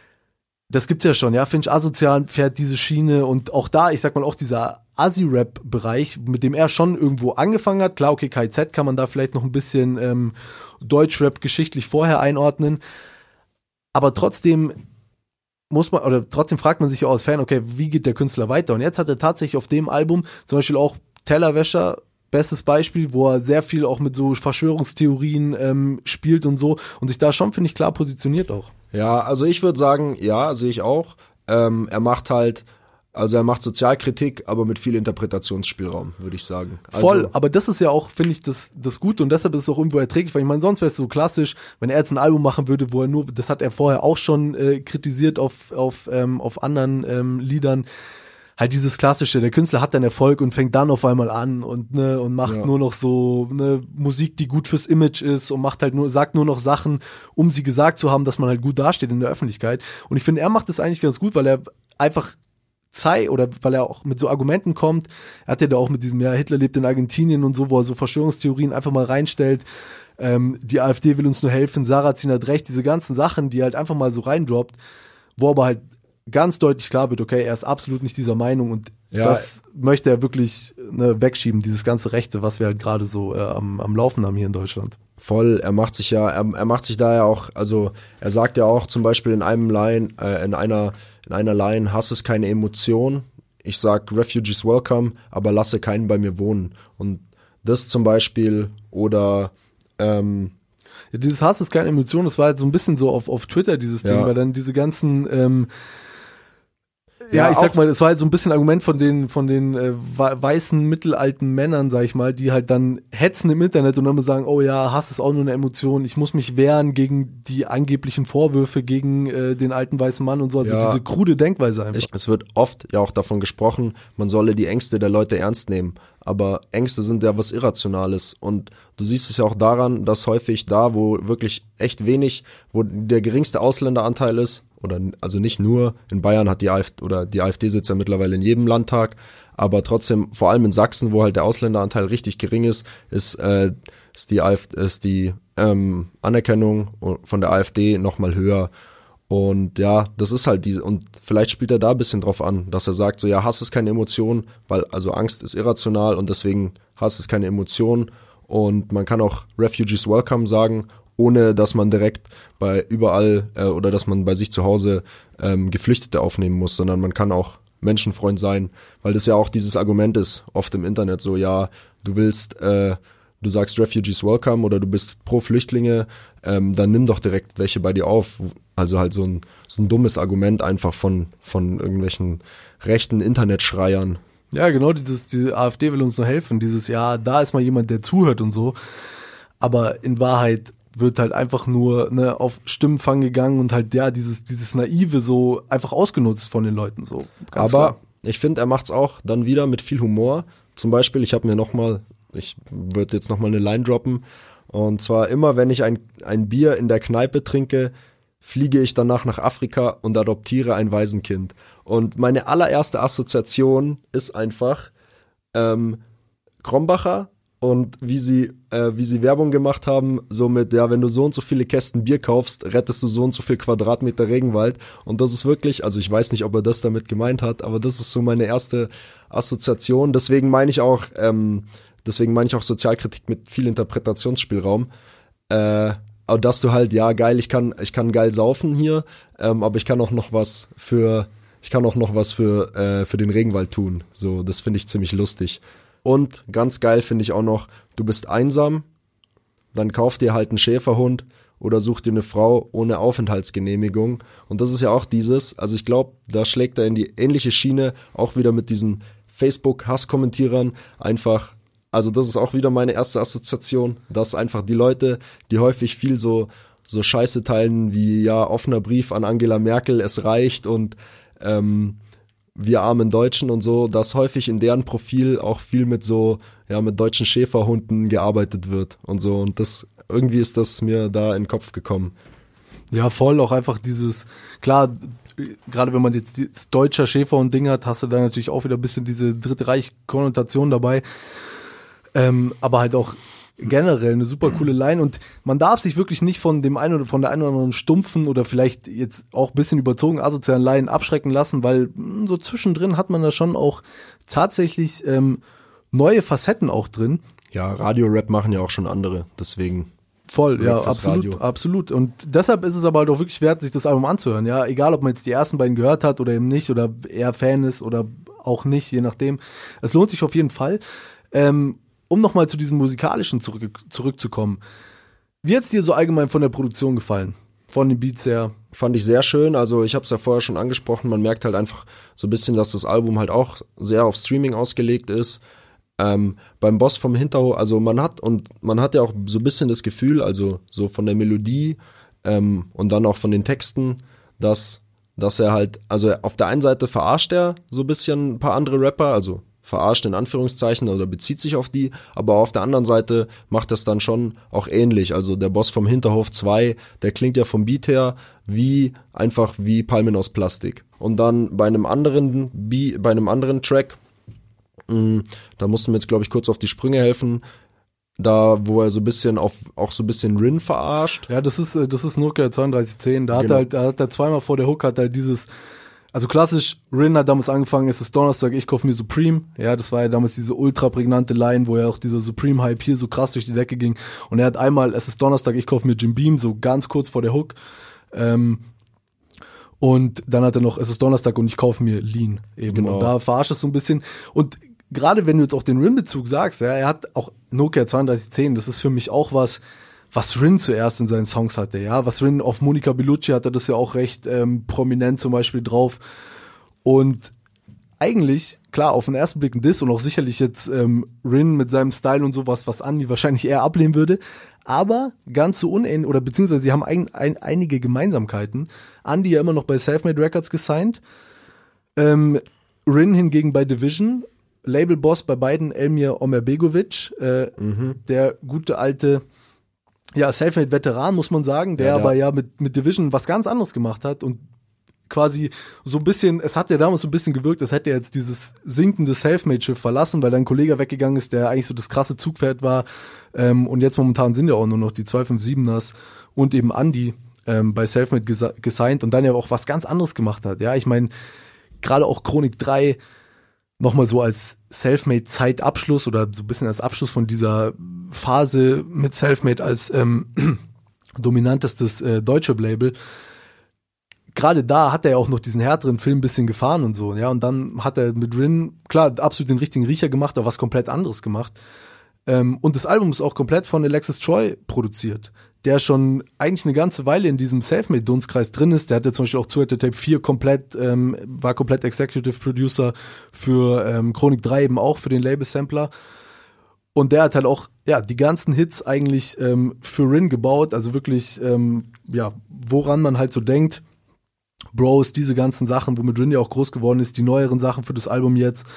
das gibt's ja schon, ja? Finch Asozial fährt diese Schiene und auch da, ich sag mal, auch dieser Assi-Rap-Bereich, mit dem er schon irgendwo angefangen hat, klar, okay, K Z kann man da vielleicht noch ein bisschen ähm, Deutschrap geschichtlich vorher einordnen, aber trotzdem muss man, oder trotzdem fragt man sich ja als Fan, okay, wie geht der Künstler weiter? Und jetzt hat er tatsächlich auf dem Album zum Beispiel auch Tellerwäscher, bestes Beispiel, wo er sehr viel auch mit so Verschwörungstheorien ähm, spielt und so und sich da schon, finde ich, klar positioniert auch. Ja, also ich würde sagen, ja, sehe ich auch. Ähm, er macht halt, also er macht Sozialkritik, aber mit viel Interpretationsspielraum, würde ich sagen. Also voll, aber das ist ja auch, finde ich, das, das Gute und deshalb ist es auch irgendwo erträglich, weil ich meine, sonst wäre es so klassisch, wenn er jetzt ein Album machen würde, wo er nur, das hat er vorher auch schon äh, kritisiert auf, auf, ähm, auf anderen ähm, Liedern, halt dieses klassische, der Künstler hat dann Erfolg und fängt dann auf einmal an und ne und macht ja. nur noch so ne Musik, die gut fürs Image ist und macht halt nur, sagt nur noch Sachen, um sie gesagt zu haben, dass man halt gut dasteht in der Öffentlichkeit. Und ich finde, er macht das eigentlich ganz gut, weil er einfach Zeit oder weil er auch mit so Argumenten kommt. Er hat ja da auch mit diesem, ja, Hitler lebt in Argentinien und so, wo er so Verschwörungstheorien einfach mal reinstellt. Ähm, die AfD will uns nur helfen, Sarrazin hat recht, diese ganzen Sachen, die er halt einfach mal so reindroppt, wo aber halt ganz deutlich klar wird, okay, er ist absolut nicht dieser Meinung und ja, das möchte er wirklich ne, wegschieben, dieses ganze Rechte, was wir halt gerade so äh, am, am Laufen haben hier in Deutschland. Voll, er macht sich ja, er, er macht sich da ja auch, also er sagt ja auch zum Beispiel in einem Line, äh, in einer in einer Line, Hass ist keine Emotion, ich sag Refugees welcome, aber lasse keinen bei mir wohnen. Und das zum Beispiel oder ähm, ja, dieses Hass ist keine Emotion, das war halt so ein bisschen so auf, auf Twitter dieses Ding, ja. weil dann diese ganzen ähm, Ja, ja, ich sag mal, es war halt so ein bisschen Argument von den von den äh, weißen mittelalten Männern, sag ich mal, die halt dann hetzen im Internet und dann sagen, oh ja, Hass ist auch nur eine Emotion, ich muss mich wehren gegen die angeblichen Vorwürfe gegen äh, den alten weißen Mann und so, also ja. diese krude Denkweise einfach. Ich, es wird oft ja auch davon gesprochen, man solle die Ängste der Leute ernst nehmen, aber Ängste sind ja was Irrationales und du siehst es ja auch daran, dass häufig da, wo wirklich echt wenig, wo der geringste Ausländeranteil ist, oder also nicht nur, in Bayern hat die AfD oder die AfD sitzt ja mittlerweile in jedem Landtag, aber trotzdem, vor allem in Sachsen, wo halt der Ausländeranteil richtig gering ist, ist, äh, ist die AfD, ist die ähm, Anerkennung von der AfD nochmal höher. Und ja, das ist halt diese, und vielleicht spielt er da ein bisschen drauf an, dass er sagt, so ja, Hass ist keine Emotion, weil also Angst ist irrational und deswegen Hass ist keine Emotion und man kann auch Refugees welcome sagen, ohne dass man direkt bei überall äh, oder dass man bei sich zu Hause ähm, Geflüchtete aufnehmen muss, sondern man kann auch Menschenfreund sein, weil das ja auch dieses Argument ist, oft im Internet so, ja, du willst, äh, du sagst Refugees welcome oder du bist pro Flüchtlinge, ähm, dann nimm doch direkt welche bei dir auf. Also halt so ein, so ein dummes Argument einfach von, von irgendwelchen rechten Internetschreiern. Ja, genau, dieses, diese AfD will uns nur helfen, dieses, ja, da ist mal jemand, der zuhört und so, aber in Wahrheit wird halt einfach nur ne, auf Stimmenfang gegangen und halt, ja, dieses, dieses Naive so einfach ausgenutzt von den Leuten, so. Ganz aber klar. Ich finde, er macht's auch dann wieder mit viel Humor. Zum Beispiel, ich habe mir nochmal, ich würde jetzt nochmal eine Line droppen, und zwar immer, wenn ich ein, ein Bier in der Kneipe trinke, fliege ich danach nach Afrika und adoptiere ein Waisenkind. Und meine allererste Assoziation ist einfach ähm, Krombacher und wie sie äh, wie sie Werbung gemacht haben, so mit, ja, wenn du so und so viele Kästen Bier kaufst, rettest du so und so viel Quadratmeter Regenwald. Und das ist wirklich, also ich weiß nicht, ob er das damit gemeint hat, aber das ist so meine erste Assoziation. Deswegen meine ich auch, ähm, deswegen meine ich auch Sozialkritik mit viel Interpretationsspielraum. Äh, aber dass du halt, ja, geil, ich kann, ich kann geil saufen hier, ähm, aber ich kann auch noch was für, ich kann auch noch was für, äh, für den Regenwald tun. So, das finde ich ziemlich lustig. Und ganz geil finde ich auch noch, du bist einsam, dann kauf dir halt einen Schäferhund oder such dir eine Frau ohne Aufenthaltsgenehmigung. Und das ist ja auch dieses, also ich glaube, da schlägt er in die ähnliche Schiene, auch wieder mit diesen Facebook-Hasskommentierern einfach. Also das ist auch wieder meine erste Assoziation, dass einfach die Leute, die häufig viel so so Scheiße teilen wie, ja, offener Brief an Angela Merkel, es reicht und ähm, wir armen Deutschen und so, dass häufig in deren Profil auch viel mit so, ja, mit deutschen Schäferhunden gearbeitet wird und so. Und das, irgendwie ist das mir da in den Kopf gekommen. Ja, voll, auch einfach dieses, klar, gerade wenn man jetzt das deutscher Schäferhund-Ding hat, hast du da natürlich auch wieder ein bisschen diese Dritte Reich-Konnotation dabei. Ähm, aber halt auch generell eine super coole Line und man darf sich wirklich nicht von dem einen oder von der einen oder anderen stumpfen oder vielleicht jetzt auch ein bisschen überzogen asozialen Line abschrecken lassen, weil mh, so zwischendrin hat man da schon auch tatsächlich ähm, neue Facetten auch drin. Ja, Radio-Rap machen ja auch schon andere, deswegen. Voll, ja, fürs absolut, Radio. absolut. Und deshalb ist es aber halt auch wirklich wert, sich das Album anzuhören, ja. Egal, ob man jetzt die ersten beiden gehört hat oder eben nicht oder eher Fan ist oder auch nicht, je nachdem. Es lohnt sich auf jeden Fall. Ähm, um nochmal zu diesem Musikalischen zurück, zurückzukommen. Wie hat's dir so allgemein von der Produktion gefallen? Von den Beats her? Fand ich sehr schön, also ich habe es ja vorher schon angesprochen, man merkt halt einfach so ein bisschen, dass das Album halt auch sehr auf Streaming ausgelegt ist. Ähm, beim Boss vom Hinterhof, also man hat und man hat ja auch so ein bisschen das Gefühl, also so von der Melodie ähm, und dann auch von den Texten, dass, dass er halt, also auf der einen Seite verarscht er so ein bisschen ein paar andere Rapper, also verarscht in Anführungszeichen oder bezieht sich auf die, aber auf der anderen Seite macht das dann schon auch ähnlich. Also der Boss vom Hinterhof zwei, der klingt ja vom Beat her wie einfach wie Palmen aus Plastik. Und dann bei einem anderen Be- bei einem anderen Track, mh, da mussten wir jetzt glaube ich kurz auf die Sprünge helfen, da wo er so ein bisschen auf auch so ein bisschen Rin verarscht. Ja, das ist das ist Nokia zweiunddreißig zehn. Da Genau. hat er halt, da hat er zweimal vor der Hook hat er dieses. Also klassisch, Rin hat damals angefangen, es ist Donnerstag, ich kauf mir Supreme. Ja, das war ja damals diese ultra prägnante Line, wo ja auch dieser Supreme-Hype hier so krass durch die Decke ging. Und er hat einmal, es ist Donnerstag, ich kauf mir Jim Beam, so ganz kurz vor der Hook. Ähm, und dann hat er noch, es ist Donnerstag und ich kauf mir Lean eben. Genau. Und da verarscht es so ein bisschen. Und gerade wenn du jetzt auch den Rin-Bezug sagst, ja, er hat auch Nokia zweiunddreißig zehn, das ist für mich auch was, was Rin zuerst in seinen Songs hatte, ja, was Rin auf Monica Bellucci hatte, das ja auch recht ähm, prominent zum Beispiel drauf und eigentlich, klar, auf den ersten Blick ein Diss und auch sicherlich jetzt ähm, Rin mit seinem Style und sowas, was Andi wahrscheinlich eher ablehnen würde, aber ganz so unähnlich, oder beziehungsweise sie haben ein, ein, einige Gemeinsamkeiten. Andi ja immer noch bei Selfmade Records gesigned, ähm, Rin hingegen bei Division, Labelboss bei beiden Elmir Omerbegovic, äh, mhm. der gute alte ja, Selfmade-Veteran, muss man sagen, der, ja, der aber ja mit, mit Division was ganz anderes gemacht hat und quasi so ein bisschen, es hat ja damals so ein bisschen gewirkt, als hätte er jetzt dieses sinkende Selfmade-Schiff verlassen, weil da ein Kollege weggegangen ist, der eigentlich so das krasse Zugpferd war ähm, und jetzt momentan sind ja auch nur noch die zwei fünf siebeners und eben Andi ähm, bei Selfmade gesa- gesigned und dann ja auch was ganz anderes gemacht hat. Ja, ich meine, gerade auch Chronik drei nochmal so als Selfmade-Zeitabschluss oder so ein bisschen als Abschluss von dieser Phase mit Selfmade als ähm, dominantestes äh, Deutsche-Label. Gerade da hat er ja auch noch diesen härteren Film ein bisschen gefahren und so, ja, und dann hat er mit Rin, klar, absolut den richtigen Riecher gemacht, aber was komplett anderes gemacht. Ähm, und das Album ist auch komplett von Alexis Troy produziert, der schon eigentlich eine ganze Weile in diesem Selfmade-Dunstkreis drin ist. Der hatte zum Beispiel auch zu Tape vier komplett, ähm, war komplett Executive Producer für ähm, Chronik drei eben auch, für den Label-Sampler. Und der hat halt auch, ja, die ganzen Hits eigentlich ähm, für Rin gebaut, also wirklich, ähm, ja, woran man halt so denkt. Bros, diese ganzen Sachen, womit Rin ja auch groß geworden ist, die neueren Sachen für das Album jetzt.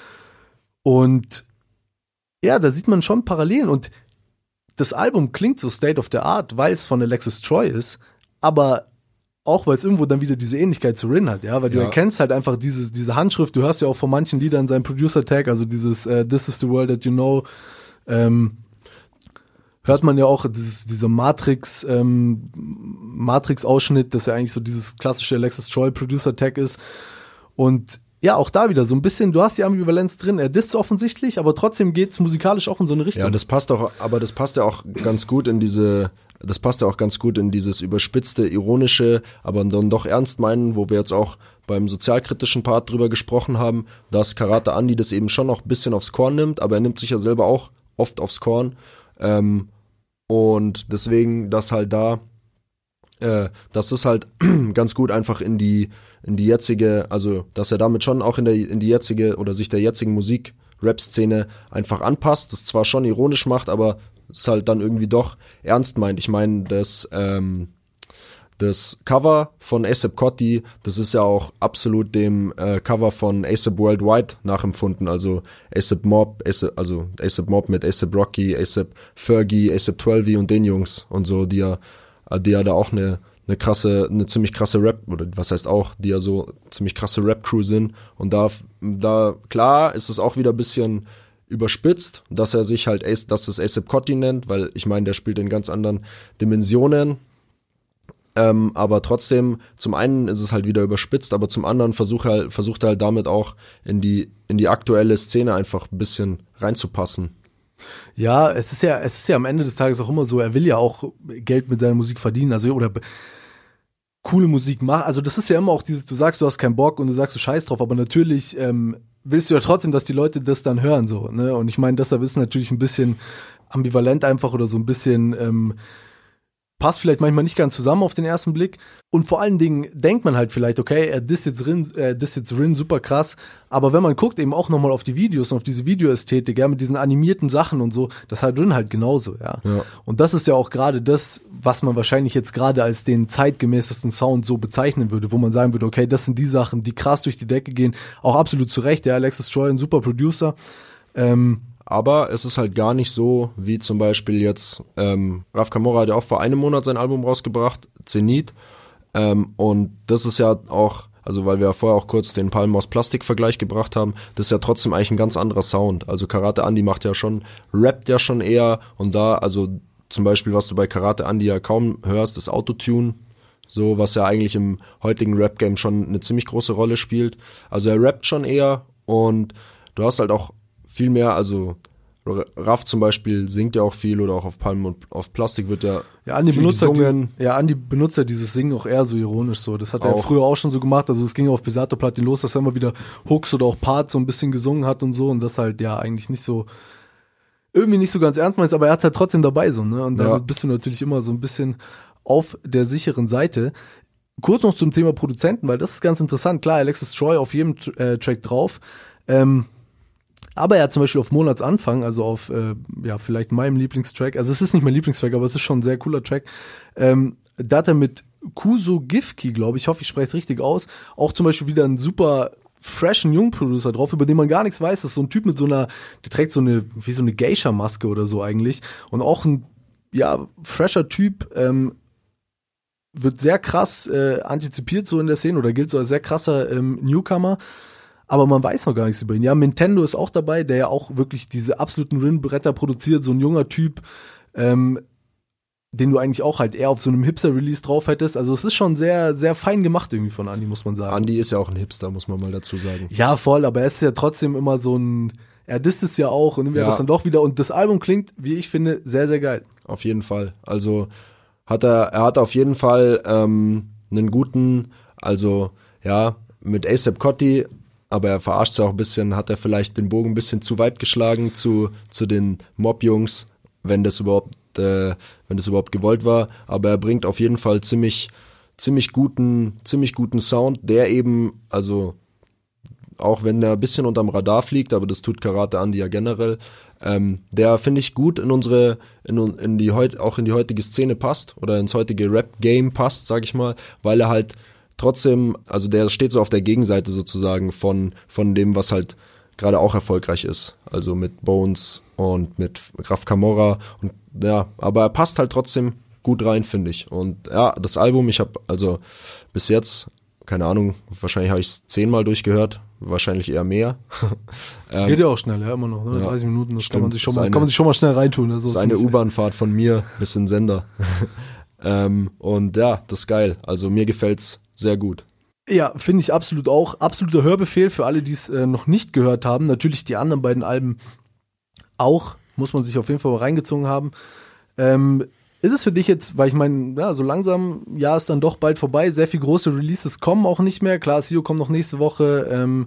Und ja, da sieht man schon Parallelen und das Album klingt so State of the Art, weil es von Alexis Troy ist, aber auch, weil es irgendwo dann wieder diese Ähnlichkeit zu Rin hat, ja, weil du Ja. erkennst halt einfach dieses, diese Handschrift, du hörst ja auch von manchen Liedern seinen Producer-Tag, also dieses uh, This is the world that you know, ähm, hört man ja auch dieses, dieser Matrix, ähm, Matrix-Ausschnitt, das ja eigentlich so dieses klassische Alexis Troy Producer-Tag ist und ja, auch da wieder so ein bisschen, du hast die Ambivalenz drin, er disst offensichtlich, aber trotzdem geht's musikalisch auch in so eine Richtung. Ja, das passt auch, aber das passt ja auch ganz gut in diese, das passt ja auch ganz gut in dieses überspitzte, ironische, aber dann doch ernst meinen, wo wir jetzt auch beim sozialkritischen Part drüber gesprochen haben, dass Karate Andi das eben schon noch ein bisschen aufs Korn nimmt, aber er nimmt sich ja selber auch oft aufs Korn, ähm, und deswegen, dass halt da Äh, dass das halt ganz gut einfach in die in die jetzige, also dass er damit schon auch in der in die jetzige oder sich der jetzigen Musik-Rap-Szene einfach anpasst, das zwar schon ironisch macht, aber es halt dann irgendwie doch ernst meint. Ich meine, das ähm, das Cover von A$AP Rocky, das ist ja auch absolut dem äh, Cover von A$AP Worldwide nachempfunden, also A$AP Mob, A$AP, also A$AP Mob mit A$AP Rocky, A$AP Fergie, A$AP zwölf und den Jungs und so, die ja die ja da auch eine eine krasse, eine ziemlich krasse Rap, oder was heißt auch, die ja so ziemlich krasse Rap-Crew sind. Und da, da, klar ist es auch wieder ein bisschen überspitzt, dass er sich halt, Ace, dass es A$AP Rocky nennt, weil ich meine, der spielt in ganz anderen Dimensionen. Ähm, aber trotzdem, zum einen ist es halt wieder überspitzt, aber zum anderen versucht er halt, versucht er halt damit auch in die, in die aktuelle Szene einfach ein bisschen reinzupassen. Ja, es ist ja, es ist ja am Ende des Tages auch immer so, er will ja auch Geld mit seiner Musik verdienen, also oder b- coole Musik machen. Also das ist ja immer auch dieses, du sagst, du hast keinen Bock und du sagst, du scheiß drauf, aber natürlich ähm, willst du ja trotzdem, dass die Leute das dann hören, so, ne? Und ich meine, deshalb ist natürlich ein bisschen ambivalent einfach oder so ein bisschen ähm, passt vielleicht manchmal nicht ganz zusammen auf den ersten Blick. Und vor allen Dingen denkt man halt vielleicht, okay, er disst jetzt Rin, äh, disst jetzt Rin super krass. Aber wenn man guckt eben auch nochmal auf die Videos und auf diese Videoästhetik, ja, mit diesen animierten Sachen und so, das hat Rin halt genauso, ja. Ja. Und das ist ja auch gerade das, was man wahrscheinlich jetzt gerade als den zeitgemäßesten Sound so bezeichnen würde, wo man sagen würde, okay, das sind die Sachen, die krass durch die Decke gehen. Auch absolut zu Recht, ja, Alexis Troy, ein super Producer. Ähm, Aber es ist halt gar nicht so, wie zum Beispiel jetzt, ähm, Raf Camora hat ja auch vor einem Monat sein Album rausgebracht, Zenit. Ähm, und das ist ja auch, also weil wir ja vorher auch kurz den Palmen aus Plastik-Vergleich gebracht haben, das ist ja trotzdem eigentlich ein ganz anderer Sound. Also Karate Andi macht ja schon, rappt ja schon eher und da, also zum Beispiel, was du bei Karate Andi ja kaum hörst, ist Autotune. So, was ja eigentlich im heutigen Rap-Game schon eine ziemlich große Rolle spielt. Also er rappt schon eher und du hast halt auch viel mehr, also Raff zum Beispiel singt ja auch viel oder auch auf Palmen und auf Plastik wird ja, Ja, Andi viel benutzt, gesungen. die, ja, Andi benutzt ja dieses Singen auch eher so ironisch so. Das hat er ja Auch. früher auch schon so gemacht. Also es ging auf Besato Platin los, dass er immer wieder Hooks oder auch Parts so ein bisschen gesungen hat und so. Und das halt ja eigentlich nicht so, irgendwie nicht so ganz ernst meinst, aber er hat halt trotzdem dabei so, ne? Und damit Ja. bist du natürlich immer so ein bisschen auf der sicheren Seite. Kurz noch zum Thema Produzenten, weil das ist ganz interessant. Klar, Alexis Troy auf jedem äh, Track drauf. Ähm, Aber er hat zum Beispiel auf Monatsanfang, also auf, äh, ja, vielleicht meinem Lieblingstrack, also es ist nicht mein Lieblingstrack, aber es ist schon ein sehr cooler Track, ähm, da hat er mit Kuso Gifki, glaube ich, ich hoffe, ich spreche es richtig aus, auch zum Beispiel wieder einen super freshen Jungproducer drauf, über den man gar nichts weiß. Das ist so ein Typ mit so einer, der trägt so eine, wie so eine Geisha-Maske oder so eigentlich. Und auch ein, ja, fresher Typ, ähm, wird sehr krass äh, antizipiert so in der Szene oder gilt so als sehr krasser ähm, Newcomer. Aber man weiß noch gar nichts über ihn. Ja, Nintendo ist auch dabei, der ja auch wirklich diese absoluten Rin-Bretter produziert, so ein junger Typ, ähm, den du eigentlich auch halt eher auf so einem Hipster-Release drauf hättest. Also es ist schon sehr, sehr fein gemacht irgendwie von Andi, muss man sagen. Andi ist ja auch ein Hipster, muss man mal dazu sagen. Ja, voll, aber er ist ja trotzdem immer so ein, er disst es ja auch und irgendwie Ja. hat das dann doch wieder. Und das Album klingt, wie ich finde, sehr, sehr geil. Auf jeden Fall. Also hat er, er hat auf jeden Fall ähm, einen guten, also ja, mit A$AP Rocky aber er verarscht ja auch ein bisschen, hat er vielleicht den Bogen ein bisschen zu weit geschlagen zu, zu den Mob-Jungs, wenn das überhaupt, äh, wenn das überhaupt gewollt war, aber er bringt auf jeden Fall ziemlich, ziemlich guten, ziemlich guten Sound, der eben, also auch wenn er ein bisschen unterm Radar fliegt, aber das tut Karate Andi ja generell, ähm, der finde ich gut in unsere, in, in die heut, auch in die heutige Szene passt oder ins heutige Rap-Game passt, sag ich mal, weil er halt trotzdem, also der steht so auf der Gegenseite sozusagen von, von dem, was halt gerade auch erfolgreich ist, also mit Bones und mit Graf Camorra und ja, aber er passt halt trotzdem gut rein, finde ich. Und ja, das Album, ich habe also bis jetzt, keine Ahnung, wahrscheinlich habe ich es zehnmal durchgehört, wahrscheinlich eher mehr. ähm, Geht ja auch schnell, ja, immer noch, ne? Ja, dreißig Minuten, das stimmt, kann man sich schon mal, eine, kann man sich schon mal schnell reintun. Also das ist eine U-Bahn-Fahrt von mir bis in Sender. ähm, und ja, das ist geil. Also mir gefällt's sehr gut. Ja, finde ich absolut auch. Absoluter Hörbefehl für alle, die es äh, noch nicht gehört haben. Natürlich die anderen beiden Alben auch, muss man sich auf jeden Fall mal reingezogen haben. Ähm, Ist es für dich jetzt, weil ich meine, ja, so langsam, ja, ist dann doch bald vorbei, sehr viele große Releases kommen auch nicht mehr, klar, Sio kommt noch nächste Woche, ähm,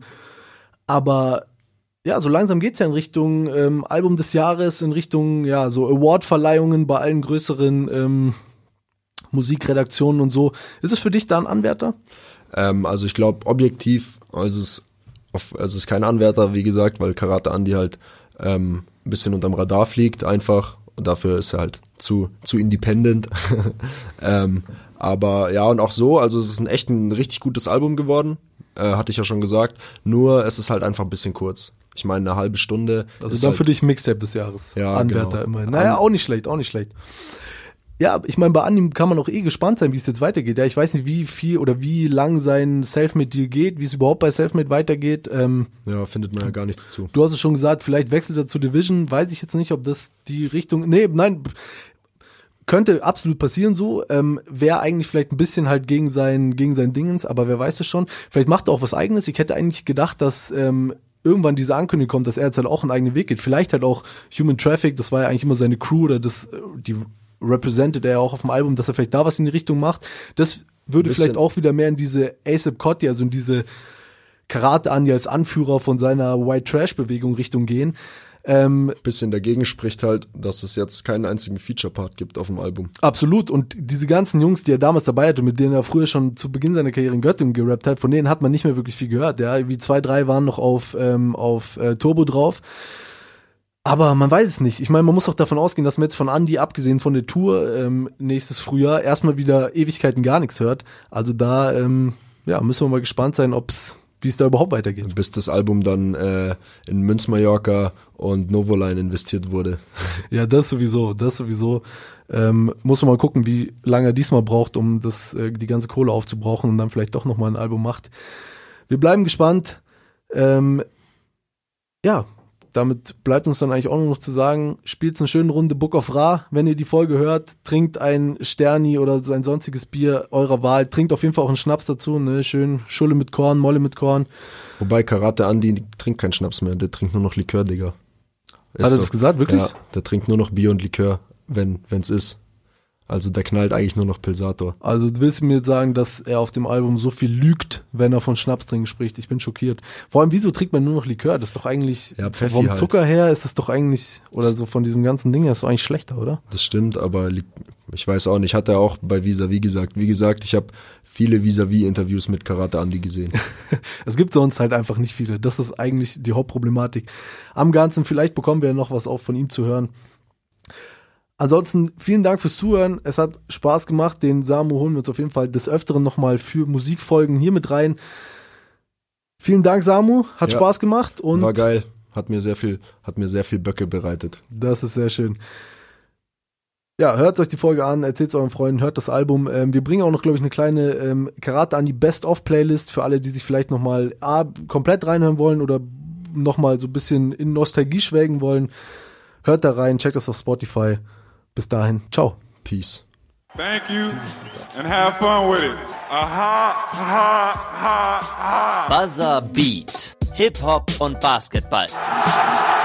aber ja, so langsam geht's ja in Richtung ähm, Album des Jahres, in Richtung, ja, so Award-Verleihungen bei allen größeren ähm, Musikredaktionen und so. Ist es für dich da ein Anwärter? Ähm, also ich glaube, objektiv, also es, auf, also es ist kein Anwärter, wie gesagt, weil Karate Andi halt ähm, ein bisschen unterm Radar fliegt, einfach. Und dafür ist er halt zu, zu independent. ähm, aber ja, und auch so, also es ist ein echt ein richtig gutes Album geworden, äh, hatte ich ja schon gesagt. Nur es ist halt einfach ein bisschen kurz. Ich meine, eine halbe Stunde. Also dann halt, für dich Mixtape des Jahres. Ja, Anwärter genau. immerhin. Naja, auch nicht schlecht, auch nicht schlecht. Ja, ich meine, bei Andi kann man auch eh gespannt sein, wie es jetzt weitergeht. Ja, ich weiß nicht, wie viel oder wie lang sein Selfmade-Deal geht, wie es überhaupt bei Selfmade weitergeht. Ähm, ja, findet man ja gar nichts zu. Du hast es schon gesagt, vielleicht wechselt er zu Division. Weiß ich jetzt nicht, ob das die Richtung... Nee, nein, könnte absolut passieren so. Ähm, Wäre eigentlich vielleicht ein bisschen halt gegen sein, gegen sein Dingens, aber wer weiß es schon. Vielleicht macht er auch was Eigenes. Ich hätte eigentlich gedacht, dass... Ähm, irgendwann diese Ankündigung kommt, dass er jetzt halt auch einen eigenen Weg geht. Vielleicht halt auch Human Traffic, das war ja eigentlich immer seine Crew oder das, die represented er ja auch auf dem Album, dass er vielleicht da was in die Richtung macht. Das würde vielleicht auch wieder mehr in diese A$AP Rocky, also in diese Karate Andi als Anführer von seiner White Trash Bewegung Richtung gehen. Ähm, bisschen dagegen spricht halt, dass es jetzt keinen einzigen Feature-Part gibt auf dem Album. Absolut. Und diese ganzen Jungs, die er damals dabei hatte, mit denen er früher schon zu Beginn seiner Karriere in Göttingen gerappt hat, von denen hat man nicht mehr wirklich viel gehört. Ja, wie zwei, drei waren noch auf ähm, auf äh, Turbo drauf. Aber man weiß es nicht. Ich meine, man muss auch davon ausgehen, dass man jetzt von Andi, abgesehen von der Tour ähm, nächstes Frühjahr, erstmal wieder Ewigkeiten gar nichts hört. Also da ähm, ja, müssen wir mal gespannt sein, ob's wie es da überhaupt weitergeht. Bis das Album dann äh, in Münz Mallorca und Novoline investiert wurde. Ja, das sowieso, das sowieso. Ähm, muss man mal gucken, wie lange er diesmal braucht, um das äh, die ganze Kohle aufzubrauchen und dann vielleicht doch nochmal ein Album macht. Wir bleiben gespannt. Ähm, ja, damit bleibt uns dann eigentlich auch nur noch zu sagen, spielt eine schöne Runde Book of Ra, wenn ihr die Folge hört, trinkt ein Sterni oder ein sonstiges Bier eurer Wahl, trinkt auf jeden Fall auch einen Schnaps dazu, ne, schön Schulle mit Korn, Molle mit Korn. Wobei Karate Andi trinkt keinen Schnaps mehr, der trinkt nur noch Likör, Digga. Ist Hat er so. das gesagt, wirklich? Ja, der trinkt nur noch Bier und Likör, wenn wenn's ist. Also der knallt eigentlich nur noch Pilsator. Also du willst mir sagen, dass er auf dem Album so viel lügt, wenn er von Schnaps trinken spricht. Ich bin schockiert. Vor allem, wieso trinkt man nur noch Likör? Das ist doch eigentlich, ja, Pfeffi vom halt. Zucker her ist es doch eigentlich, oder so von diesem ganzen Ding her, ist doch eigentlich schlechter, oder? Das stimmt, aber ich weiß auch nicht. Hat er auch bei Vis-a-Vis gesagt. Wie gesagt, ich habe viele Vis-a-Vis-Interviews mit Karate Andi gesehen. Es gibt sonst halt einfach nicht viele. Das ist eigentlich die Hauptproblematik. Am Ganzen, vielleicht bekommen wir noch was auch von ihm zu hören. Ansonsten vielen Dank fürs Zuhören. Es hat Spaß gemacht. Den Samu holen wir uns auf jeden Fall des Öfteren nochmal für Musikfolgen hier mit rein. Vielen Dank, Samu. Hat ja, Spaß gemacht. Und war geil. Hat mir sehr viel, hat mir sehr viel Böcke bereitet. Das ist sehr schön. Ja, hört euch die Folge an, erzählt es euren Freunden, hört das Album. Ähm, wir bringen auch noch, glaube ich, eine kleine ähm, Karate Andi Best-of-Playlist für alle, die sich vielleicht nochmal A, komplett reinhören wollen oder nochmal so ein bisschen in Nostalgie schwelgen wollen. Hört da rein, checkt das auf Spotify. Bis dahin, ciao. Peace. Thank you and have fun with it. Aha, aha, aha, aha. Buzzer Beat. Hip-Hop und Basketball.